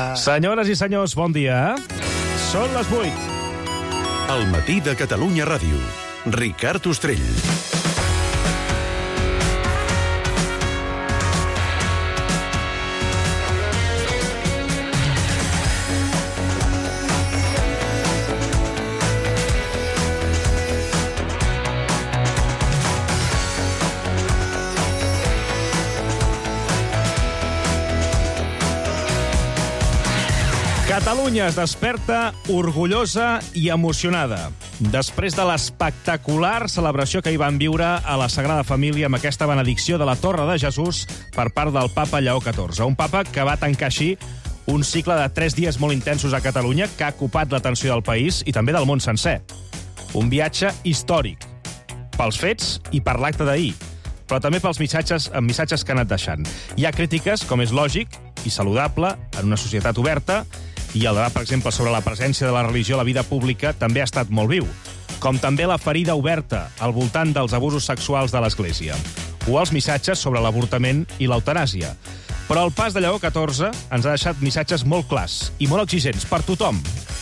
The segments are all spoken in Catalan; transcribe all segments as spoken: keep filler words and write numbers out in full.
Senyores i senyors, bon dia. Són les vuit. El matí de Catalunya Ràdio. Ricard Ostrell. Catalunya es desperta orgullosa i emocionada. Després de l'espectacular celebració que hi van viure a la Sagrada Família amb aquesta benedicció de la Torre de Jesús per part del papa Lleó catorze. Un papa que va tancar així un cicle de tres dies molt intensos a Catalunya que ha ocupat l'atenció del país i també del món sencer. Un viatge històric, pels fets i per l'acte d'ahir, però també pels missatges, missatges que ha anat deixant. Hi ha crítiques, com és lògic i saludable, en una societat oberta, i el debat, per exemple, sobre la presència de la religió a la vida pública també ha estat molt viu, com també la ferida oberta al voltant dels abusos sexuals de l'Església, o els missatges sobre l'avortament i l'eutanàsia. Però el pas de Lleó catorze ens ha deixat missatges molt clars i molt exigents per tothom,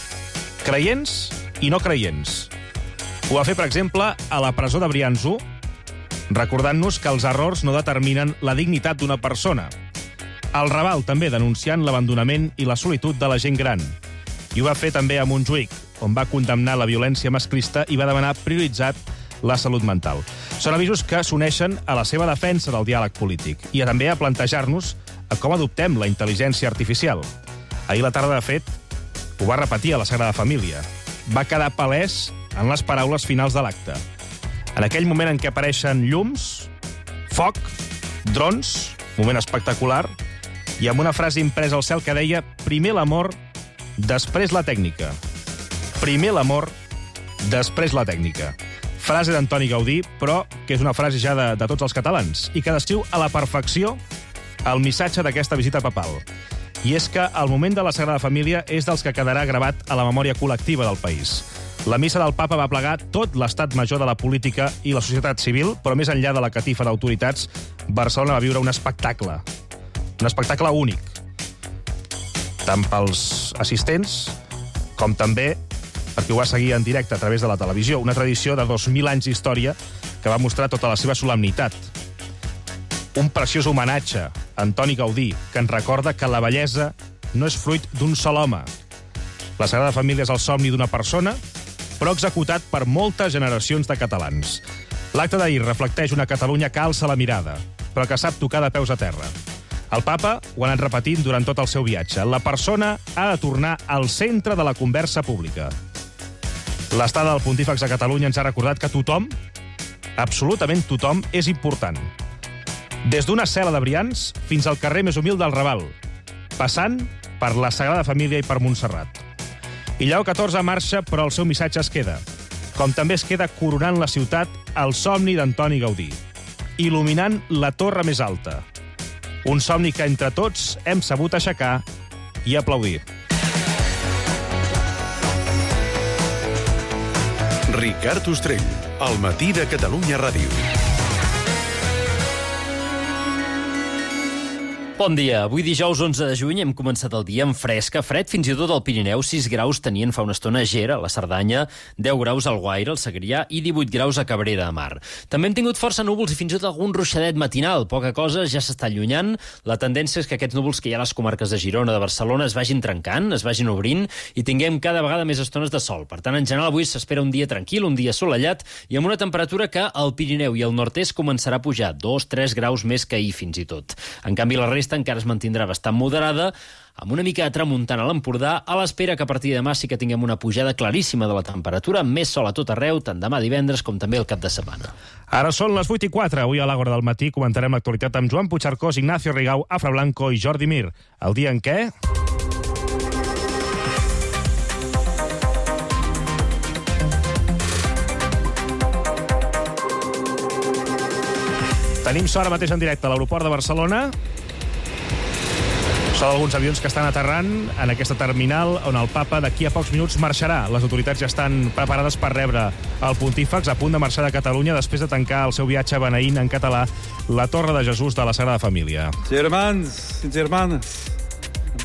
creients i no creients. Ho va fer, per exemple, a la presó de Brians u, recordant-nos que els errors no determinen la dignitat d'una persona. Al Raval, també, denunciant l'abandonament i la solitud de la gent gran. I ho va fer també a Montjuïc, on va condemnar la violència masclista i va demanar prioritzat la salut mental. Són avisos que s'uneixen a la seva defensa del diàleg polític i també a plantejar-nos a com adoptem la intel·ligència artificial. Ahir la tarda, de fet, ho va repetir a la Sagrada Família. Va quedar palès en les paraules finals de l'acte. En aquell moment en què apareixen llums, foc, drons, moment espectacular, i amb una frase impresa al cel que deia «Primer l'amor, després la tècnica». Primer l'amor, després la tècnica. Frase d'Antoni Gaudí, però que és una frase ja de, de tots els catalans i que descriu a la perfecció el missatge d'aquesta visita papal. I és que el moment de la Sagrada Família és dels que quedarà gravat a la memòria col·lectiva del país. La missa del papa va plegar tot l'estat major de la política i la societat civil, però més enllà de la catifa d'autoritats, Barcelona va viure un espectacle. Un espectacle únic, tant pels assistents com també perquè ho va seguir en directe a través de la televisió. Una tradició de dos mil anys d'història que va mostrar tota la seva solemnitat. Un preciós homenatge a Antoni Gaudí, que ens recorda que la bellesa no és fruit d'un sol home. La Sagrada Família és el somni d'una persona, però executat per moltes generacions de catalans. L'acte d'ahir reflecteix una Catalunya que alça la mirada, però que sap tocar de peus a terra. El papa ho ha anat repetint durant tot el seu viatge. La persona ha de tornar al centre de la conversa pública. L'estada del Pontífex a Catalunya ens ha recordat que tothom, absolutament tothom, és important. Des d'una cel·la de Brians fins al carrer més humil del Raval, passant per la Sagrada Família i per Montserrat. I Lleó catorze marxa, però el seu missatge es queda, com també es queda coronant la ciutat el somni d'Antoni Gaudí, il·luminant la torre més alta. Un somni que entre tots hem sabut aixecar i aplaudir. Ricard Ostrell, al matí de Catalunya Ràdio. Bon dia. Avui dijous onze de juny hem començat el dia amb fresca, fred, fins i tot al Pirineu. sis graus tenien fa una estona a Ger, a la Cerdanya, deu graus al Guaire, al Segrià, i divuit graus a Cabrera de Mar. També hem tingut força núvols i fins i tot algun ruixadet matinal. Poca cosa ja s'està allunyant. La tendència és que aquests núvols que hi ha a les comarques de Girona, de Barcelona, es vagin trencant, es vagin obrint i tinguem cada vegada més estones de sol. Per tant, en general, avui s'espera un dia tranquil, un dia assolellat i amb una temperatura que al Pirineu i al nord-est començarà a pujar dos tres graus més que ahir fins i tot. En canvi, la resta encara es mantindrà bastant moderada, amb una mica de tramuntana a l'Empordà, a l'espera que a partir de demà sí que tinguem una pujada claríssima de la temperatura, més sol a tot arreu, tant demà divendres com també el cap de setmana. Ara són les vuit i quatre. Avui a l'Àgora del matí comentarem l'actualitat amb Joan Puigcercós, Ignacio Rigau, Afra Blanco i Jordi Mir. El dia en què... Tenim sort ara mateix en directe a l'aeroport de Barcelona. Són alguns avions que estan aterrant en aquesta terminal on el papa d'aquí a pocs minuts marxarà. Les autoritats ja estan preparades per rebre el pontífex, a punt de marxar de Catalunya després de tancar el seu viatge beneint en català la Torre de Jesús de la Sagrada Família. Germans i germanes,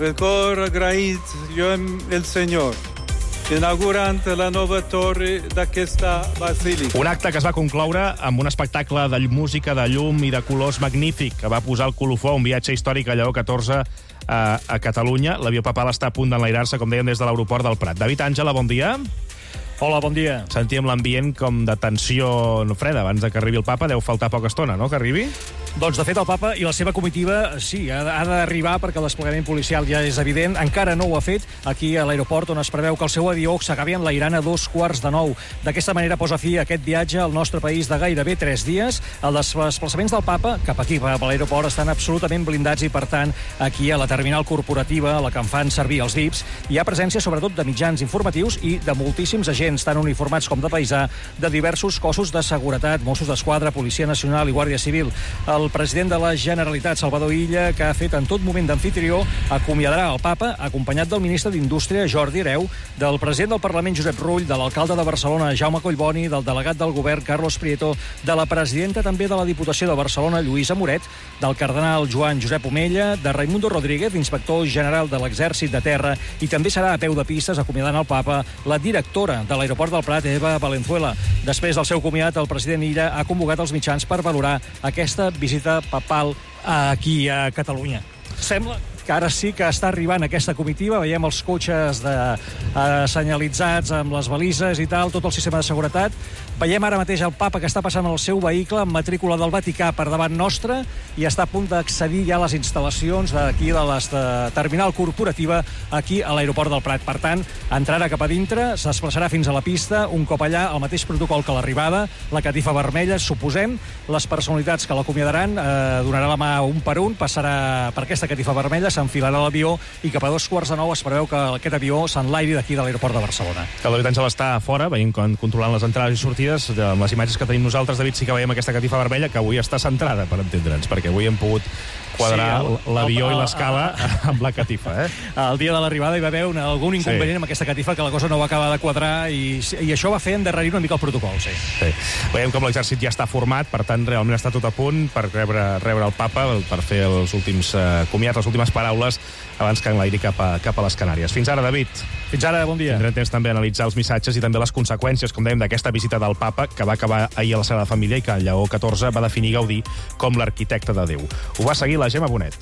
Record agraït jo amb el Senyor, inaugurant la nova torre d'aquesta basílica. Un acte que es va concloure amb un espectacle de música, de llum i de colors magnífic, que va posar el colofó a un viatge històric a Lleó catorze a, a Catalunya. L'avió papal està a punt d'enlairar-se, com dèiem, des de l'aeroport del Prat. David Àngela, bon dia. Hola, bon dia. Sentíem l'ambient com de tensió freda abans de que arribi el papa. Deu faltar poca estona, no?, que arribi? Doncs, de fet, el papa i la seva comitiva, sí, ha ha d'arribar perquè el desplegament policial ja és evident. Encara no ho ha fet aquí a l'aeroport, on es preveu que el seu avió s'acabi enlairant a dos quarts de nou. D'aquesta manera posa fi a aquest viatge al nostre país de gairebé tres dies. Els desplaçaments del papa cap aquí, cap a l'aeroport, estan absolutament blindats i, per tant, aquí a la terminal corporativa, a la que en fan servir els V I Ps, hi ha presència sobretot de mitjans informatius i de moltíssims agents, tant uniformats com de paisà, de diversos cossos de seguretat, Mossos d'Esquadra, Policia Nacional i Guàrdia Civil. El president de la Generalitat, Salvador Illa, que ha fet en tot moment d'amfitrió, acomiadarà el papa, acompanyat del ministre d'Indústria, Jordi Hereu, del president del Parlament, Josep Rull, de l'alcalde de Barcelona, Jaume Collboni, del delegat del govern, Carlos Prieto, de la presidenta també de la Diputació de Barcelona, Lluïsa Moret, del cardenal Joan Josep Omella, de Raimundo Rodríguez, inspector general de l'Exèrcit de Terra, i també serà a peu de pistes acomiadant el papa la directora de l'aeroport del Prat, Eva Valenzuela. Després del seu comiat, el president Illa ha convocat els mitjans per valorar aquesta visita papal aquí a Catalunya. Sembla que ara sí que està arribant aquesta comitiva. Veiem els cotxes de, eh, senyalitzats amb les balises i tal, tot el sistema de seguretat. Veiem ara mateix el papa que està passant el seu vehicle amb matrícula del Vaticà per davant nostre i està a punt d'accedir ja a les instal·lacions d'aquí de la terminal corporativa aquí a l'aeroport del Prat. Per tant, entrarà cap a dintre, es desplaçarà fins a la pista, un cop allà, el mateix protocol que l'arribada, la catifa vermella, suposem, les personalitats que l'acomiadaran, eh, donarà la mà un per un, passarà per aquesta catifa vermella, s'enfilarà a l'avió i cap a dos quarts de nou es preveu que aquest avió s'enlairi d'aquí de l'aeroport de Barcelona. El David Àngel està fora, veient controlant les entrades i sortides. Amb les imatges que tenim nosaltres, David, sí que veiem aquesta catifa vermella que avui està centrada, per entendre'ns, perquè avui hem pogut quadrar sí, l'avió i l'escala amb la catifa. Eh? El dia de l'arribada hi va haver una, algun inconvenient sí. amb aquesta catifa, que la cosa no va acabar de quadrar i, i això va fer endarrerir una mica el protocol. Sí. Sí. Veiem com l'exèrcit ja està format, per tant, realment està tot a punt per rebre, rebre el papa, per fer els últims eh, comiats, les últimes paraules abans que enlairi cap a, cap a les Canàries. Fins ara, David. Fins ara, bon dia. Tindrem temps també a analitzar els missatges i també les conseqüències, com dèiem, d'aquesta visita del papa, que va acabar ahir a la Sagrada Família i que el Lleó catorze va definir Gaudí com l'arquitecte de Déu. Ho va seguir la Gemma Bonet.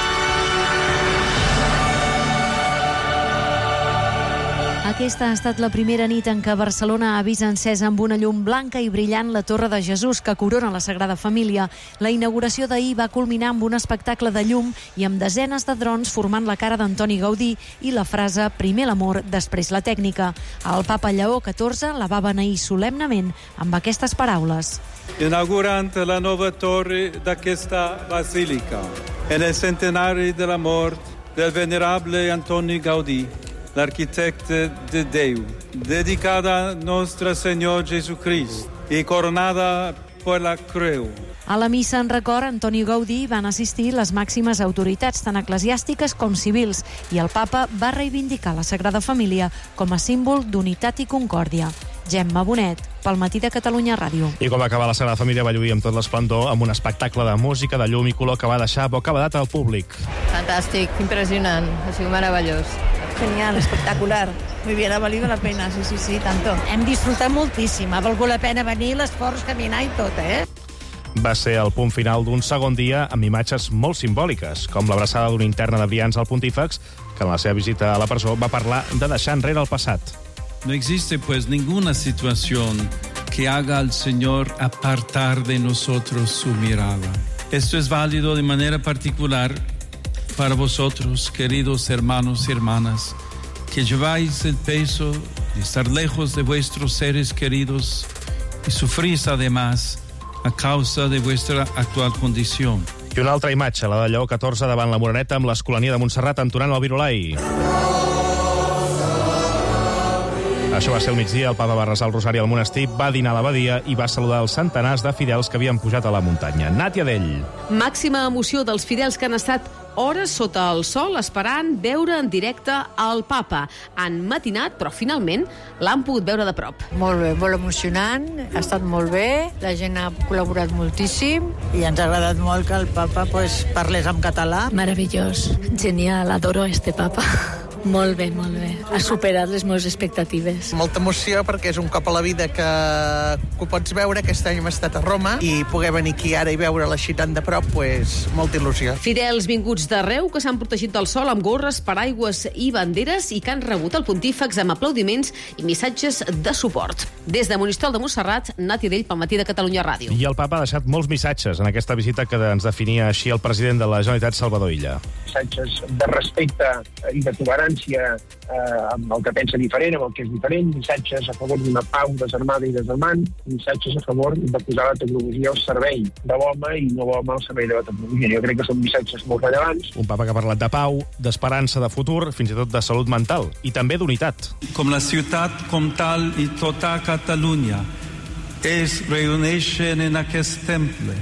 Aquesta ha estat la primera nit en què Barcelona ha vist encesa amb una llum blanca i brillant la Torre de Jesús, que corona la Sagrada Família. La inauguració d'ahir va culminar amb un espectacle de llum i amb desenes de drons formant la cara d'Antoni Gaudí i la frase «Primer l'amor, després la tècnica». El papa Lleó catorze la va beneir solemnement amb aquestes paraules. Inaugurant la nova torre d'aquesta basílica, en el centenari de la mort del venerable Antoni Gaudí, l'arquitecte de Déu, dedicada a Nostre Senyor Jesucrist i coronada per la creu. A la missa en record a Antoni Gaudí van assistir les màximes autoritats, tant eclesiàstiques com civils, i el papa va reivindicar la Sagrada Família com a símbol d'unitat i concòrdia. Gemma Bonet, pel Matí de Catalunya Ràdio. I com va acabar la Sagrada Família, va lluir amb tot l'esplendor amb un espectacle de música, de llum i color que va deixar bocabadat al públic. Fantàstic, impressionant, ha sigut meravellós. Genial, espectacular. Muy bien, ha valido la pena, sí, sí, sí, tanto. Hem disfrutat moltíssim, ha valgut la pena venir, l'esforç, caminar i tot, eh? Va ser el punt final d'un segon dia amb imatges molt simbòliques, com l'abraçada d'una interna de Brians al Pontífex, que en la seva visita a la presó va parlar de deixar enrere el passat. No existe pues ninguna situación que haga al Señor apartar de nosotros su mirada. Esto es válido de manera particular para vosotros, queridos hermanos y hermanas, que lleváis el peso de estar lejos de vuestros seres queridos y sufrís además a causa de vuestra actual condición. I una altra imatge, la de Lleó catorze davant la Moreneta amb l'Escolania de Montserrat entonant el Virolai. Això va ser al migdia, el papa va resar el rosari al monestir, va dinar a l'abadia i va saludar els centenars de fidels que havien pujat a la muntanya. Nàtia Dell. Màxima emoció dels fidels que han estat hores sota el sol esperant veure en directe el papa. Han matinat, però finalment l'han pogut veure de prop. Molt bé, molt emocionant, ha estat molt bé, la gent ha col·laborat moltíssim i ens ha agradat molt que el papa pues, parlés en català. Meravellós, genial, adoro este papa. Molt bé, molt bé. Ha superat les meves expectatives. Molta emoció perquè és un cop a la vida que, que ho pots veure. Aquest any hem estat a Roma i poder venir aquí ara i veure-la així tan de prop, pues, molta il·lusió. Fidels vinguts d'arreu que s'han protegit del sol amb gorres, paraigües i banderes i que han rebut el pontífex amb aplaudiments i missatges de suport. Des de Monistrol de Montserrat, Nàtia Dell, pel Matí de Catalunya Ràdio. I el papa ha deixat molts missatges en aquesta visita que ens definia així el president de la Generalitat, Salvador Illa. Missatges de respecte i de tolerància eh, amb el que pensa diferent, amb el que és diferent, missatges a favor d'una pau desarmada i desarmant, missatges a favor de posar la tecnologia al servei de l'home i no l'home al servei de la tecnologia. Jo crec que són missatges molt rellevants. Un papa que ha parlat de pau, d'esperança, de futur, fins i tot de salut mental i també d'unitat. Com la ciutat comtal i tota Catalunya es reuneixen en aquest temple,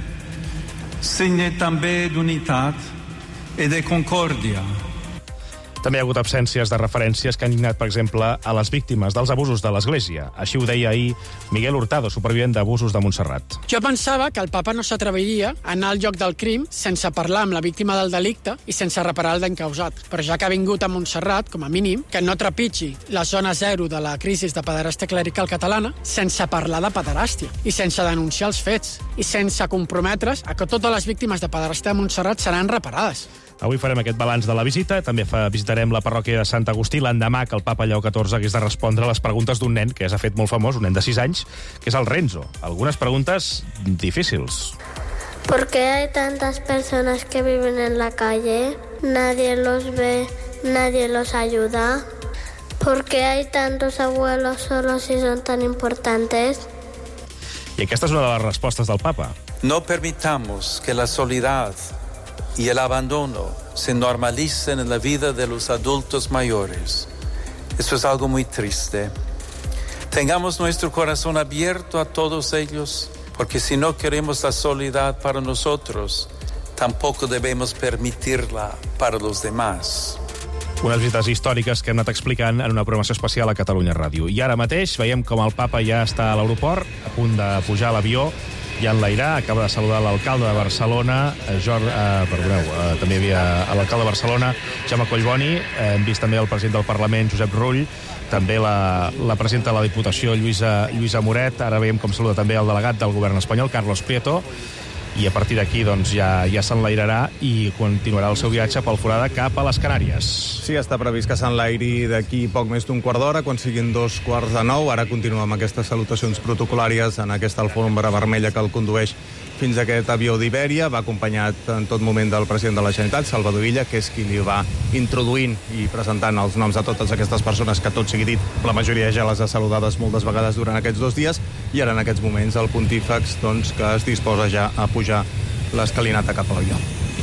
signe també d'unitat i de concòrdia. També hi ha hagut absències de referències que han indignat, per exemple, a les víctimes dels abusos de l'Església. Així ho deia ahir Miguel Hurtado, supervivent d'abusos de Montserrat. Jo pensava que el papa no s'atreviria a anar al lloc del crim sense parlar amb la víctima del delicte i sense reparar el d'encausat. Però ja que ha vingut a Montserrat, com a mínim, que no trepitgi la zona zero de la crisi de pederàstia clerical catalana sense parlar de pederàstia i sense denunciar els fets i sense comprometre's a que totes les víctimes de pederàstia de Montserrat seran reparades. Avui farem aquest balanç de la visita. També fa, visitarem la parròquia de Sant Agustí l'endemà que el papa Lleó catorze hagués de respondre a les preguntes d'un nen que ja s'ha fet molt famós, un nen de sis anys, que és el Renzo. Algunes preguntes difícils. ¿Por qué hay tantas personas que viven en la calle? Nadie los ve, nadie los ayuda. ¿Por qué hay tantos abuelos solos y son tan importantes? I aquesta és una de les respostes del papa. No permitamos que la soledad y el abandono se normalicen en la vida de los adultos mayores. Eso es algo muy triste. Tengamos nuestro corazón abierto a todos ellos, porque si no queremos la soledad para nosotros, tampoco debemos permitirla para los demás. Unes visites històriques que hem anat explicant en una programació especial a Catalunya Ràdio. I ara mateix veiem com el papa ja està a l'aeroport, a punt de pujar a l'avió, ja enlairar, acaba de saludar l'alcalde de Barcelona, Jordi, eh, perdoneu, eh, també hi havia l'alcalde de Barcelona, Jaume Collboni, eh, hem vist també el president del Parlament, Josep Rull, també la, la presidenta de la Diputació, Lluïsa, Lluïsa Moret, ara veiem com saluda també el delegat del govern espanyol, Carlos Prieto, i a partir d'aquí doncs, ja, ja s'enlairarà i continuarà el seu viatge pel Forada cap a les Canàries. Sí, està previst que s'enlairi d'aquí poc més d'un quart d'hora, quan siguin dos quarts de nou. Ara continua amb aquestes salutacions protocolàries en aquesta alfombra vermella que el condueix fins a aquest avió d'Ibèria. Va acompanyat en tot moment del president de la Generalitat, Salvador Illa, que és qui li va introduint i presentant els noms de totes aquestes persones que, tot sigui dit, la majoria ja les ha saludades moltes vegades durant aquests dos dies, i ara en aquests moments el pontífex doncs, que es disposa ja a pujar l'escalinata cap a l'avió.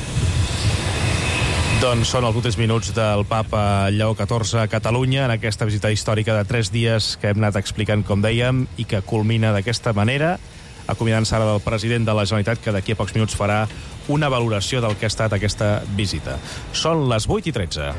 Doncs són els últims minuts del papa Lleó catorze a Catalunya en aquesta visita històrica de tres dies que hem anat explicant, com dèiem, i que culmina d'aquesta manera, acomiadant-se ara del president de la Generalitat, que d'aquí a pocs minuts farà una valoració del que ha estat aquesta visita. Són les vuit i tretze.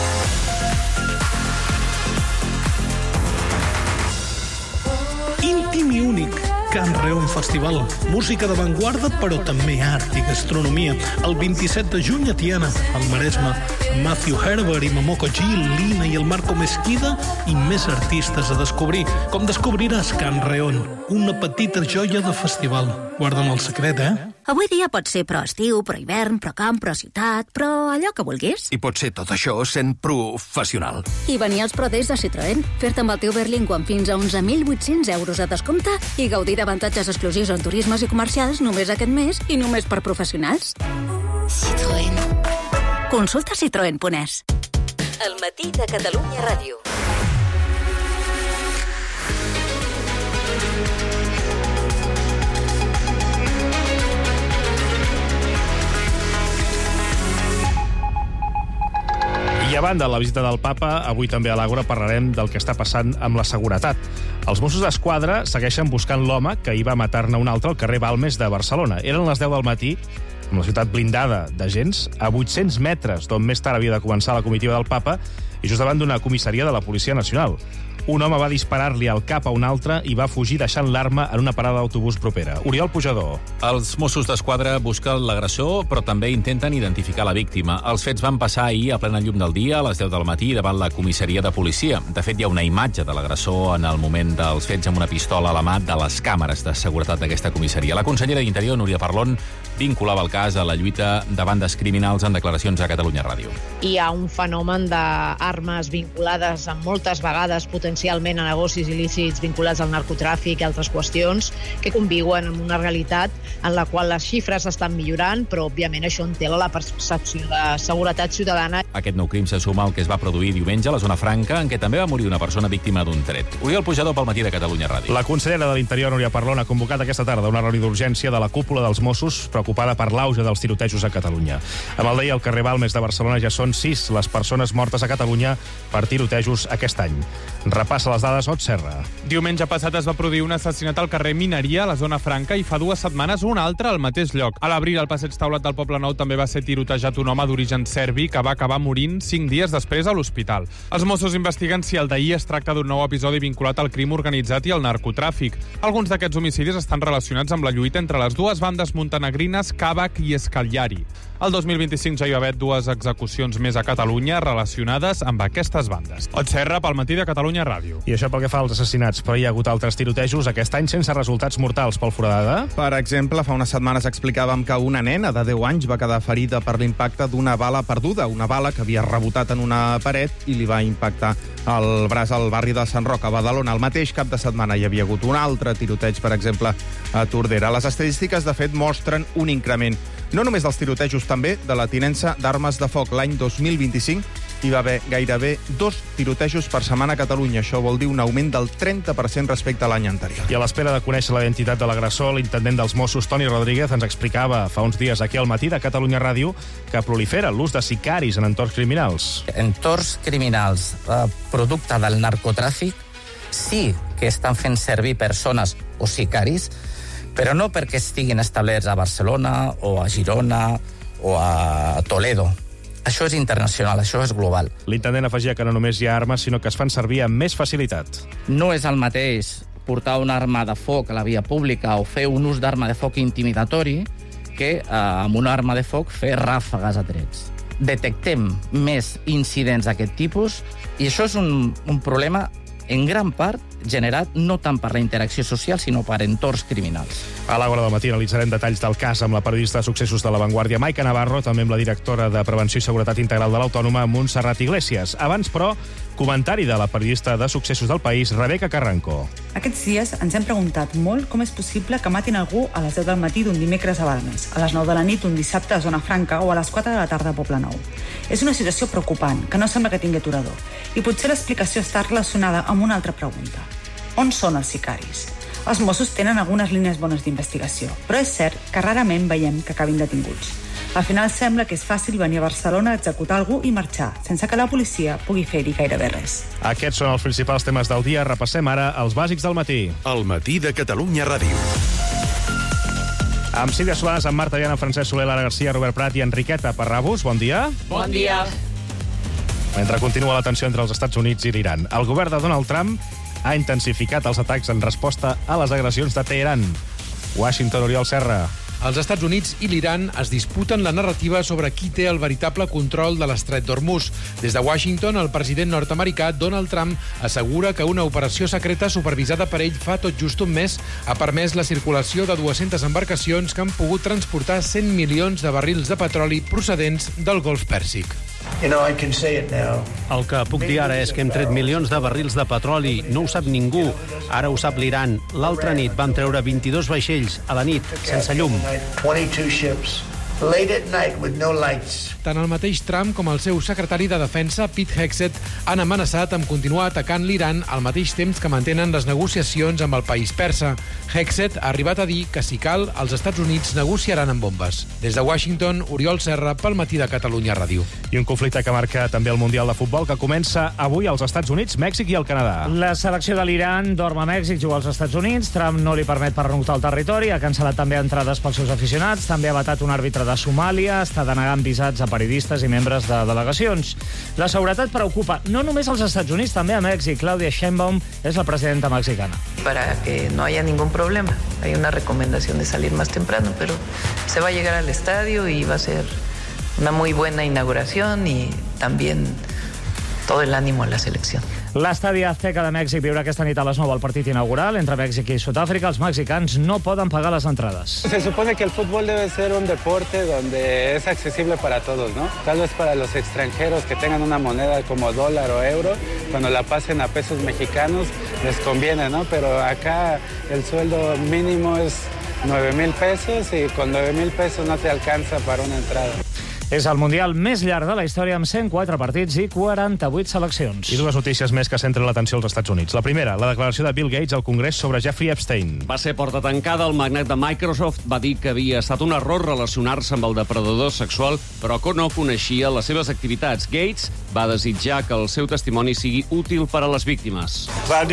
Íntim i únic, Can Reon Festival. Música d'avantguarda, però també art i gastronomia. El vint-i-set de juny a Tiana, al Maresme. Matthew Herbert i Momoko G, Lina i el Marco Mesquida i més artistes a descobrir. Com descobriràs Can Reon, una petita joia de festival. Guarda'm el secret, eh? Avui dia pot ser pro estiu, pro hivern, pro camp, pro ciutat, però allò que vulguis. I pot ser tot això sent professional. I venir als Pro Days de Citroën, fer-te amb el teu Berlingo amb fins a onze mil vuit-cents euros a descompte i gaudir d'avantatges exclusius en turismes i comercials només aquest mes i només per professionals. Citroën. Consulta citroen punt es. El matí de Catalunya Ràdio. I a banda de la visita del papa, avui també a l'Àgora parlarem del que està passant amb la seguretat. Els Mossos d'Esquadra segueixen buscant l'home que hi va matar-ne un altre al carrer Balmes de Barcelona. Eren les deu del matí, amb la ciutat blindada d'agents, a vuit-cents metres d'on més tard havia de començar la comitiva del papa i just davant d'una comissaria de la Policia Nacional. Un home va disparar-li al cap a un altre i va fugir deixant l'arma en una parada d'autobús propera. Oriol Pujador. Els Mossos d'Esquadra busquen l'agressor, però també intenten identificar la víctima. Els fets van passar ahir a plena llum del dia, a les deu del matí, davant la comissaria de policia. De fet, hi ha una imatge de l'agressor en el moment dels fets amb una pistola a la mà de les càmeres de seguretat d'aquesta comissaria. La consellera d'Interior, Núria Parlon, vinculava el cas a la lluita de bandes criminals en declaracions a Catalunya Ràdio. Hi ha un fenomen d'armes vinculades amb moltes vegades potencialment a negocis il·lícits vinculats al narcotràfic i altres qüestions que conviuen amb una realitat en la qual les xifres estan millorant, però òbviament això entela la percepció de seguretat ciutadana. Aquest nou crim se suma al que es va produir diumenge a la zona franca, en què també va morir una persona víctima d'un tret. Oriol Pujador pel matí de Catalunya Ràdio. La consellera de l'Interior, Núria Parlon, ha convocat aquesta tarda una reunió d'urgència de la cúpula dels Mossos preocupada per l'auge dels tirotejos a Catalunya. Amb el dia al carrer Balmes de Barcelona ja són sis les persones mortes a Catalunya per tirotejos aquest any. Repassa les dades, Ot Serra. Diumenge passat es va produir un assassinat al carrer Mineria, a la zona franca, i fa dues setmanes un altre al mateix lloc. A l'abril, al passeig Taulat del Poblenou també va ser tirotejat un home d'origen serbi que va acabar morint cinc dies després a l'hospital. Els Mossos investiguen si el d'ahir es tracta d'un nou episodi vinculat al crim organitzat i al narcotràfic. Alguns d'aquests homicidis estan relacionats amb la lluita entre les dues bandes montenegrines Kavak i Scagliari. El dos mil vint-i-cinc ja hi va haver dues execucions més a Catalunya relacionades amb aquestes bandes. Ot Serra pel matí de Catalunya Ràdio. I això pel que fa als assassinats, però hi ha hagut altres tirotejos aquest any sense resultats mortals pel Foradada. Per exemple, fa unes setmanes explicàvem que una nena de deu anys va quedar ferida per l'impacte d'una bala perduda, una bala que havia rebotat en una paret i li va impactar al braç al barri de Sant Roc, a Badalona. El mateix cap de setmana hi havia hagut un altre tiroteig, per exemple, a Tordera. Les estadístiques, de fet, mostren un increment. No només dels tirotejos, també de la tinença d'armes de foc. L'any dos mil vint-i-cinc hi va haver gairebé dos tirotejos per setmana a Catalunya. Això vol dir un augment del trenta per cent respecte a l'any anterior. I a l'espera de conèixer la identitat de l'agressor, l'intendent dels Mossos, Toni Rodríguez, ens explicava fa uns dies aquí al matí de Catalunya Ràdio que prolifera l'ús de sicaris en entorns criminals. Entorns criminals, eh, producte del narcotràfic, sí que estan fent servir persones o sicaris, però no perquè estiguin establerts a Barcelona o a Girona o a Toledo. Això és internacional, això és global. L'intendent afegia que no només hi ha armes, sinó que es fan servir amb més facilitat. No és el mateix portar una arma de foc a la via pública o fer un ús d'arma de foc intimidatori que eh, amb una arma de foc fer ràfegues a trets. Detectem més incidents d'aquest tipus i això és un, un problema en gran part generat no tant per la interacció social, sinó per entorns criminals. A l'Àgora del matí analitzarem detalls del cas amb la periodista de successos de La Vanguardia, Maica Navarro, també amb la directora de Prevenció i Seguretat Integral de l'Autònoma, Montserrat Iglesias. Abans, però, comentari de la periodista de successos del País, Rebeca Carranco. Aquests dies ens hem preguntat molt com és possible que matin algú a les deu del matí d'un dimecres a Balmes, a les nou de la nit un dissabte a Zona Franca o a les quatre de la tarda a Poblenou. És una situació preocupant, que no sembla que tingui aturador. I potser l'explicació està relacionada amb una altra pregunta. On són els sicaris? Els Mossos tenen algunes línies bones d'investigació, però és cert que rarament veiem que acabin detinguts. Al final sembla que és fàcil venir a Barcelona a executar algú i marxar, sense que la policia pugui fer-hi gairebé res. Aquests són els principals temes del dia. Repassem ara els bàsics del matí. El matí de Catalunya Ràdio. Amb Sílvia Solanes, amb Marta Diana, Francesc Soler, Lara Garcia, Robert Prat i Enriqueta Parrabus. Bon dia. Bon dia. Mentre continua la tensió entre els Estats Units i l'Iran, el govern de Donald Trump ha intensificat els atacs en resposta a les agressions de Teheran. Washington, Oriol Serra. Els Estats Units i l'Iran es disputen la narrativa sobre qui té el veritable control de l'estret d'Hormuz. Des de Washington, el president nord-americà Donald Trump assegura que una operació secreta supervisada per ell fa tot just un mes ha permès la circulació de dues-centes embarcacions que han pogut transportar cent milions de barrils de petroli procedents del Golf Pèrsic. El que puc dir ara és que hem tret milions de barrils de petroli. No ho sap ningú. Ara ho sap l'Iran. L'altra nit van treure vint-i-dos vaixells a la nit, sense llum. twenty-two ships, late at night with no lights. tant el mateix Trump com el seu secretari de Defensa, Pete Hegseth, han amenaçat amb continuar atacant l'Iran al mateix temps que mantenen les negociacions amb el país persa. Hegseth ha arribat a dir que, si cal, els Estats Units negociaran amb bombes. Des de Washington, Oriol Serra, pel Matí de Catalunya Ràdio. I un conflicte que marca també el Mundial de Futbol, que comença avui als Estats Units, Mèxic i el Canadà. La selecció de l'Iran dorm a Mèxic, juga als Estats Units. Trump no li permet pernoctar al territori, ha cancel·lat també entrades pels seus aficionats, també ha vetat un àrbitre de Somàlia, està denegant visats a periodistes i membres de delegacions. La seguretat preocupa no només als Estats Units, també a Mèxic. Claudia Sheinbaum és la presidenta mexicana. Para que no haya ningún problema. Hay una recomendación de salir más temprano, pero se va a llegar al estadio y va a ser una muy buena inauguración y también todo el ánimo a la selección. L'estadi Azteca de Mèxic viurà aquesta nit a les nou el partit inaugural entre Mèxic i Sud-àfrica. Els mexicans no poden pagar les entrades. Se supone que el fútbol debe ser un deporte donde es accesible para todos, ¿no? Tal vez para los extranjeros que tengan una moneda como dólar o euro, cuando la pasen a pesos mexicanos, les conviene, ¿no? Pero acá el sueldo mínimo es nueve mil pesos y con nueve mil pesos no te alcanza para una entrada. És el Mundial més llarg de la història, amb cent quatre partits i quaranta-vuit seleccions. I dues notícies més que centren l'atenció als Estats Units. La primera, la declaració de Bill Gates al Congrés sobre Jeffrey Epstein. Va ser porta tancada. El magnat de Microsoft va dir que havia estat un error relacionar-se amb el depredador sexual, però que no coneixia les seves activitats. Gates va desitjar que el seu testimoni sigui útil per a les víctimes.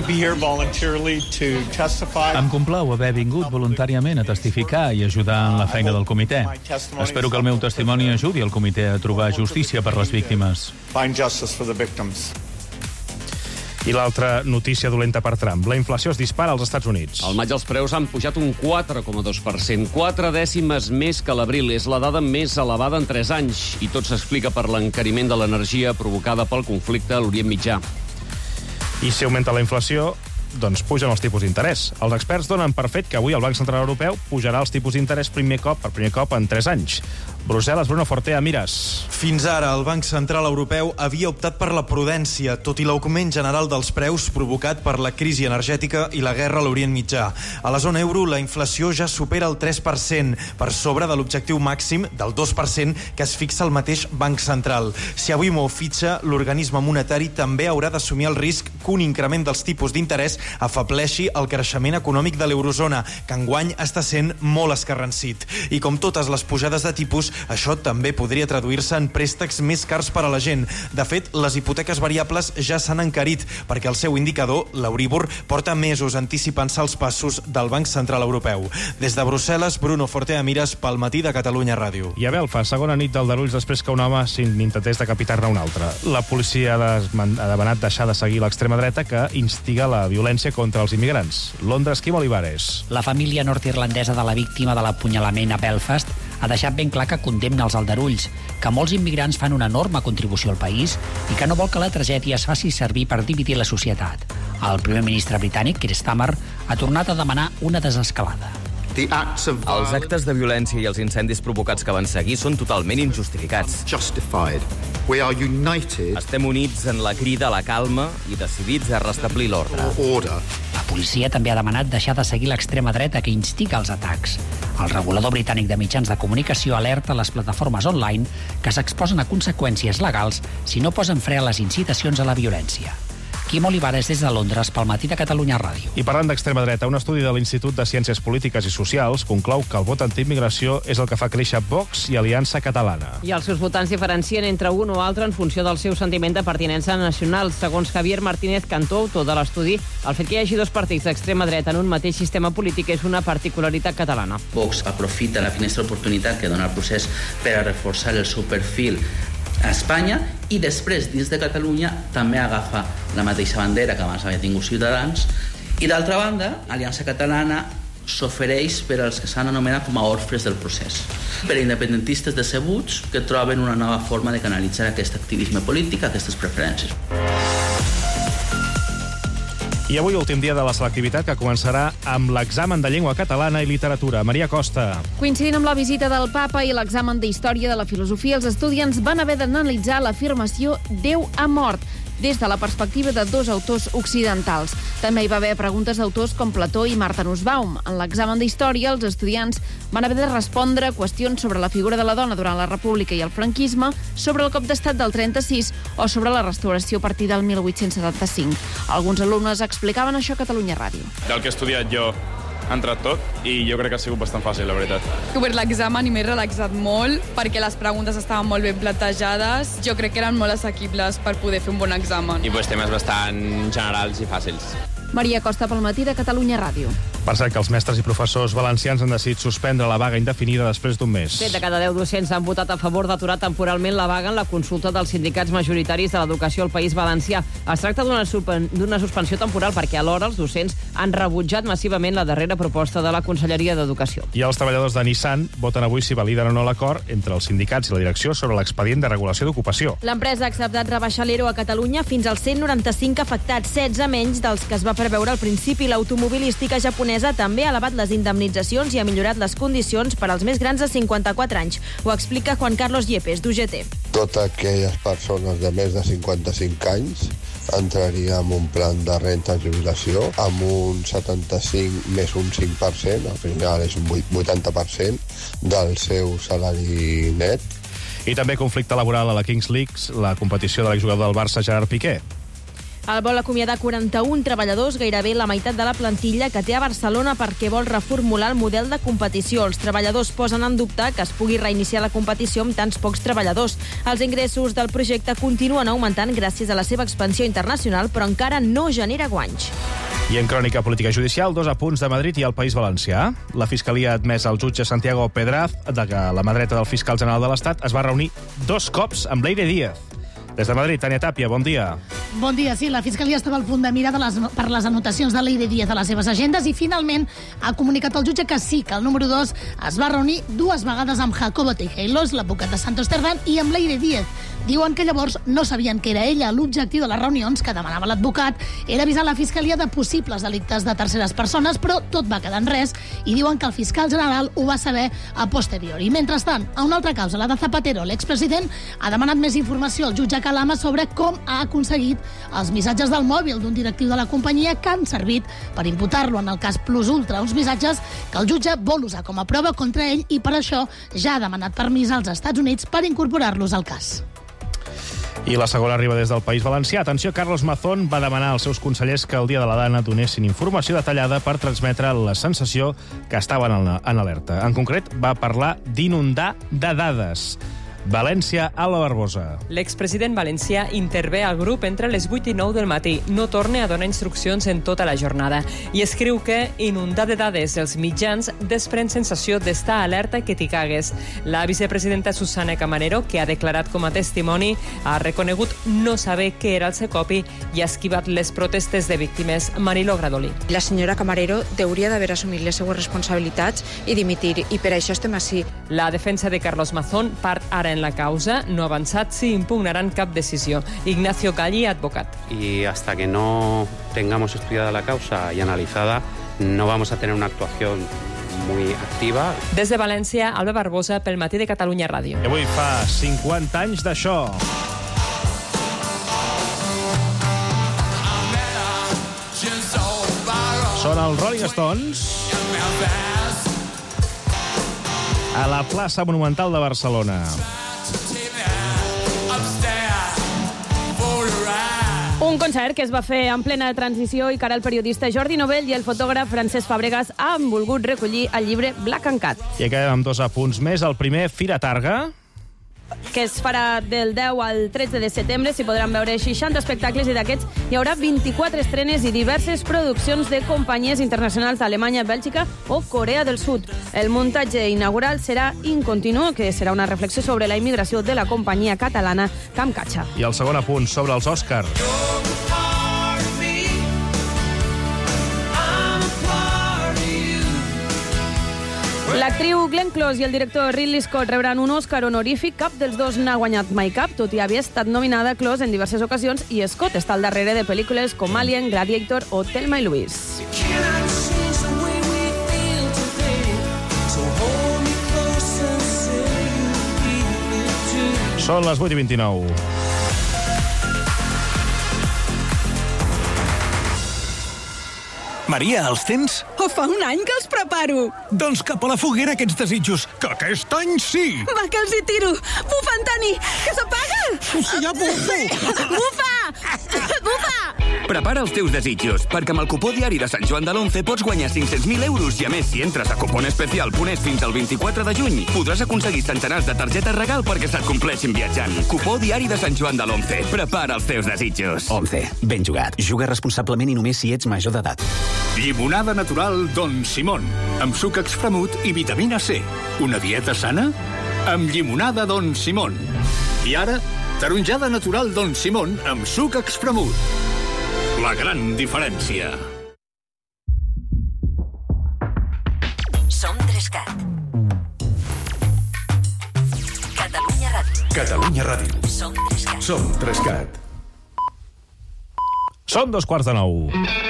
Em complau haver vingut voluntàriament a testificar i ajudar en la feina del comitè. Espero que el meu testimoni ajudi el comitè a trobar justícia per les víctimes. I l'altra notícia dolenta per Trump. La inflació es dispara als Estats Units. Al maig els preus han pujat un quatre coma dos per cent, quatre dècimes més que l'abril. És la dada més elevada en tres anys. I tot s'explica per l'encariment de l'energia provocada pel conflicte a l'Orient Mitjà. I si augmenta la inflació, doncs pugen els tipus d'interès. Els experts donen per fet que avui el Banc Central Europeu pujarà els tipus d'interès primer cop per primer cop en tres anys. Brussel·les, Bruno Fortea, Mires. Fins ara, el Banc Central Europeu havia optat per la prudència, tot i l'augment general dels preus provocat per la crisi energètica i la guerra a l'Orient Mitjà. A la zona euro, la inflació ja supera el tres per cent, per sobre de l'objectiu màxim del dos per cent que es fixa el mateix Banc Central. Si avui mou fitxa, l'organisme monetari també haurà d'assumir el risc que un increment dels tipus d'interès afableixi el creixement econòmic de l'eurozona, que enguany està sent molt escarransit. I com totes les pujades de tipus, això també podria traduir-se en préstecs més cars per a la gent. De fet, les hipoteques variables ja s'han encarit, perquè el seu indicador, l'Euríbor, porta mesos anticipant-se els passos del Banc Central Europeu. Des de Brussel·les, Bruno Fortea, Mires, pel Matí de Catalunya Ràdio. I a Belfast, segona nit d'aldarulls després que un home s'intentés decapitar-ne un altre. La policia ha demanat deixar de seguir l'extrema dreta que instiga la violència contra els immigrants. Londres, Quim Olivares. La família nord-irlandesa de la víctima de l'apunyalament a Belfast ha deixat ben clar que condemna els aldarulls, que molts immigrants fan una enorme contribució al país i que no vol que la tragèdia es faci servir per dividir la societat. El primer ministre britànic, Keir Starmer, ha tornat a demanar una desescalada. Els actes de violència i els incendis provocats que van seguir són totalment injustificats. Estem units en la crida a la calma i decidits a restablir l'ordre. La policia també ha demanat deixar de seguir l'extrema dreta que instiga els atacs. El regulador britànic de mitjans de comunicació alerta les plataformes online que s'exposen a conseqüències legals si no posen fre a les incitacions a la violència. Quim Olivares, des de Londres, pel Matí de Catalunya Ràdio. I parlant d'extrema dreta, un estudi de l'Institut de Ciències Polítiques i Socials conclou que el vot antiimmigració és el que fa créixer Vox i Aliança Catalana. I els seus votants diferencien entre un o altre en funció del seu sentiment de pertinença nacional. Segons Javier Martínez Cantó, autor de l'estudi, el fet que hi hagi dos partits d'extrema dreta en un mateix sistema polític és una particularitat catalana. Vox aprofita la finestra d'oportunitat que dona el procés per a reforçar el seu perfil a Espanya i després, dins de Catalunya, també agafa la mateixa bandera que abans havia tingut Ciutadans i, d'altra banda, Aliança Catalana s'ofereix per als que s'han anomenat com a orfes del procés, per a independentistes decebuts que troben una nova forma de canalitzar aquest activisme polític, aquestes preferències. I avui, últim dia de la selectivitat, que començarà amb l'examen de llengua catalana i literatura. Maria Costa. Coincidint amb la visita del papa i l'examen d'història de la filosofia, els estudiants van haver d'analitzar l'afirmació «Déu ha mort». des de la perspectiva de dos autors occidentals. També hi va haver preguntes d'autors com Plató i Martha Nussbaum. En l'examen d'història, els estudiants van haver de respondre qüestions sobre la figura de la dona durant la República i el franquisme, sobre el cop d'estat del trenta-sis o sobre la restauració a partir del mil vuit-cents setanta-cinc. Alguns alumnes explicaven això a Catalunya Ràdio. Del que he estudiat jo ha entrat tot i jo crec que ha sigut bastant fàcil, la veritat. Per l'examen i m'he relaxat molt perquè les preguntes estaven molt ben plantejades. Jo crec que eren molt assequibles per poder fer un bon examen. I pues, temes bastant generals i fàcils. Maria Costa pel matí de Catalunya Ràdio. Per cert, que els mestres i professors valencians han decidit suspendre la vaga indefinida després d'un mes. Set de cada deu docents han votat a favor d'aturar temporalment la vaga en la consulta dels sindicats majoritaris de l'educació al País Valencià. Es tracta d'una d'una suspensió temporal perquè alhora els docents han rebutjat massivament la darrera proposta de la Conselleria d'Educació. I els treballadors de Nissan voten avui si validen o no l'acord entre els sindicats i la direcció sobre l'expedient de regulació d'ocupació. L'empresa ha acceptat rebaixar l'E R O a Catalunya fins als cent noranta-cinc afectats, setze menys dels que es va preveure al principi. L'automobilística japonesa també ha elevat les indemnitzacions i ha millorat les condicions per als més grans de cinquanta-quatre anys. Ho explica Juan Carlos Yepes, d'U G T. Totes aquelles persones de més de cinquanta-cinc anys entraria en un plan de renta de jubilació amb un setanta-cinc més un cinc per cent, al final és un vuitanta per cent del seu salari net. I també conflicte laboral a la Kings League, la competició de l'exjugador del Barça, Gerard Piqué. El vol acomiadar quaranta-un treballadors, gairebé la meitat de la plantilla que té a Barcelona perquè vol reformular el model de competició. Els treballadors posen en dubte que es pugui reiniciar la competició amb tants pocs treballadors. Els ingressos del projecte continuen augmentant gràcies a la seva expansió internacional, però encara no genera guanys. I en crònica política judicial, dos apunts de Madrid i el País Valencià. La Fiscalia ha admès al jutge Santiago Pedraz de que la mà dreta del fiscal general de l'Estat es va reunir dos cops amb Leire Díaz. Des de Madrid, Tània Tàpia, bon dia. Bon dia, sí. La Fiscalia estava al punt de mira de les, per les anotacions de Leire Díaz a les seves agendes i finalment ha comunicat al jutge que sí, que el número dos es va reunir dues vegades amb Jacobo Tejeilos, l'advocat de Santos Cerdán, i amb Leire Díaz. Diuen que llavors no sabien que era ella. L'objectiu de les reunions que demanava l'advocat era avisar la Fiscalia de possibles delictes de terceres persones, però tot va quedar en res i diuen que el fiscal general ho va saber a posteriori. Mentrestant, a una altra causa, la de Zapatero, l'expresident, ha demanat més informació al jutge Calama sobre com ha aconseguit els missatges del mòbil d'un directiu de la companyia que han servit per imputar-lo en el cas Plus Ultra, uns missatges que el jutge vol usar com a prova contra ell i per això ja ha demanat permís als Estats Units per incorporar-los al cas. I la segona arriba des del País Valencià. Atenció, Carlos Mazón va demanar als seus consellers que el dia de la Dana donessin informació detallada per transmetre la sensació que estaven en alerta. En concret, va parlar d'inundar de dades. València, Alba Barbosa. L'expresident valencià intervé al grup entre les vuit i nou del matí. No torna a donar instruccions en tota la jornada. I escriu que inundar de dades els mitjans desprèn sensació d'estar alerta que t'hi cagues. La vicepresidenta Susana Camarero, que ha declarat com a testimoni, ha reconegut no saber què era el Secopi i ha esquivat les protestes de víctimes. Marilo Gradolí. La senyora Camarero hauria d'haver assumit les seues responsabilitats i dimitir, i per això estem així. La defensa de Carlos Mazón part ara en la causa, no ha avançat si impugnaran cap decisió. Ignacio Calli, advocat. Y hasta que no tengamos estudiada la causa y analizada, no vamos a tener una actuación muy activa. Des de València, Alba Barbosa, pel matí de Catalunya Ràdio. I avui fa cinquanta anys d'això. Són els Rolling Stones a la plaça Monumental de Barcelona. Un concert que es va fer en plena transició i que ara el periodista Jordi Novell i el fotògraf Francesc Fàbregas han volgut recollir el llibre Black and Cat. I acabem amb dos apunts més. El primer, Fira Targa, que es farà del deu al tretze de setembre. S'hi podran veure seixanta espectacles i d'aquests hi haurà vint-i-quatre estrenes i diverses produccions de companyies internacionals d'Alemanya, Bèlgica o Corea del Sud. El muntatge inaugural serà Incontinu, que serà una reflexió sobre la immigració de la companyia catalana Camcatxa. I el segon apunt sobre els Oscars. L'actriu Glenn Close i el director Ridley Scott rebran un Oscar honorífic. Cap dels dos n'ha guanyat mai cap, tot i haver estat nominada Close en diverses ocasions, i Scott està al darrere de pel·lícules com Alien, Gladiator o Thelma i Louise. Són les vuit i vint-i-nou. Maria, els tens? O fa un any que els preparo. Doncs cap a la foguera aquests desitjos, que aquest any sí! Va, que els hi tiro. Bufa, Antoni, que s'apaga! Sí, ja bufo! Bufa! Bufa! Prepara els teus desitjos, perquè amb el cupó diari de Sant Joan de l'Once pots guanyar cinc-cents mil euros i, a més, si entres a cuponespecial punt es fins al vint-i-quatre de juny, podràs aconseguir centenars de targetes regal perquè se't compleixin viatjant. Cupó diari de Sant Joan de l'Once. Prepara els teus desitjos. Once. Ben jugat. Juga responsablement i només si ets major d'edat. Llimonada natural Don Simón, amb suc extremut i vitamina C. Una dieta sana? Amb llimonada Don Simón. I ara, taronjada natural Don Simón amb suc extremut. La gran diferència. Som Trescat. Catalunya Ràdio. Catalunya Ràdio. Som Trescat. Som Trescat. Són dos quarts de nou.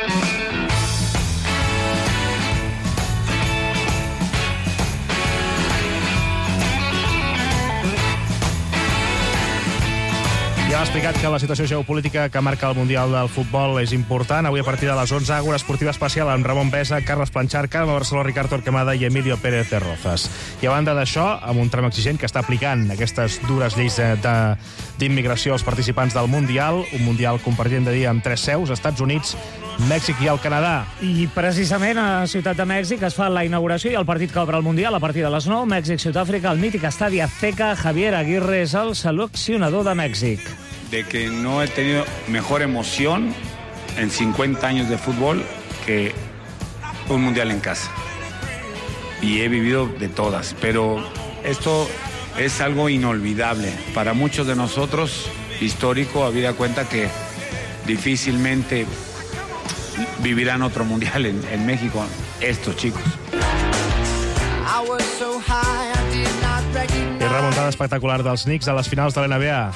Ja hem explicat que la situació geopolítica que marca el Mundial del Futbol és important. Avui a partir de les onze, Àgora Esportiva Especial amb Ramon Besa, Carles Planchar, Carme Barceló, Ricard Torquemada i Emilio Pérez de Rozas. I a banda d'això, amb un tram exigent que està aplicant aquestes dures lleis d'immigració als participants del Mundial, un Mundial compartint de dia amb tres seus, Estats Units, Mèxic i el Canadà. I precisament a Ciutat de Mèxic es fa la inauguració i el partit que obre el Mundial a partir de les nou, Mèxic-Sud-àfrica, al mític Estadi Azteca. Javier Aguirre és el seleccionador de Mèxic. De que no he tenido mejor emoción en cincuenta años de fútbol que un Mundial en casa. Y he vivido de todas, pero esto es algo inolvidable. Para muchos de nosotros, histórico, habida cuenta que difícilmente vivirán otro mundial en, en México, estos chicos. I remuntada espectacular dels Knicks a les finals de l'N B A.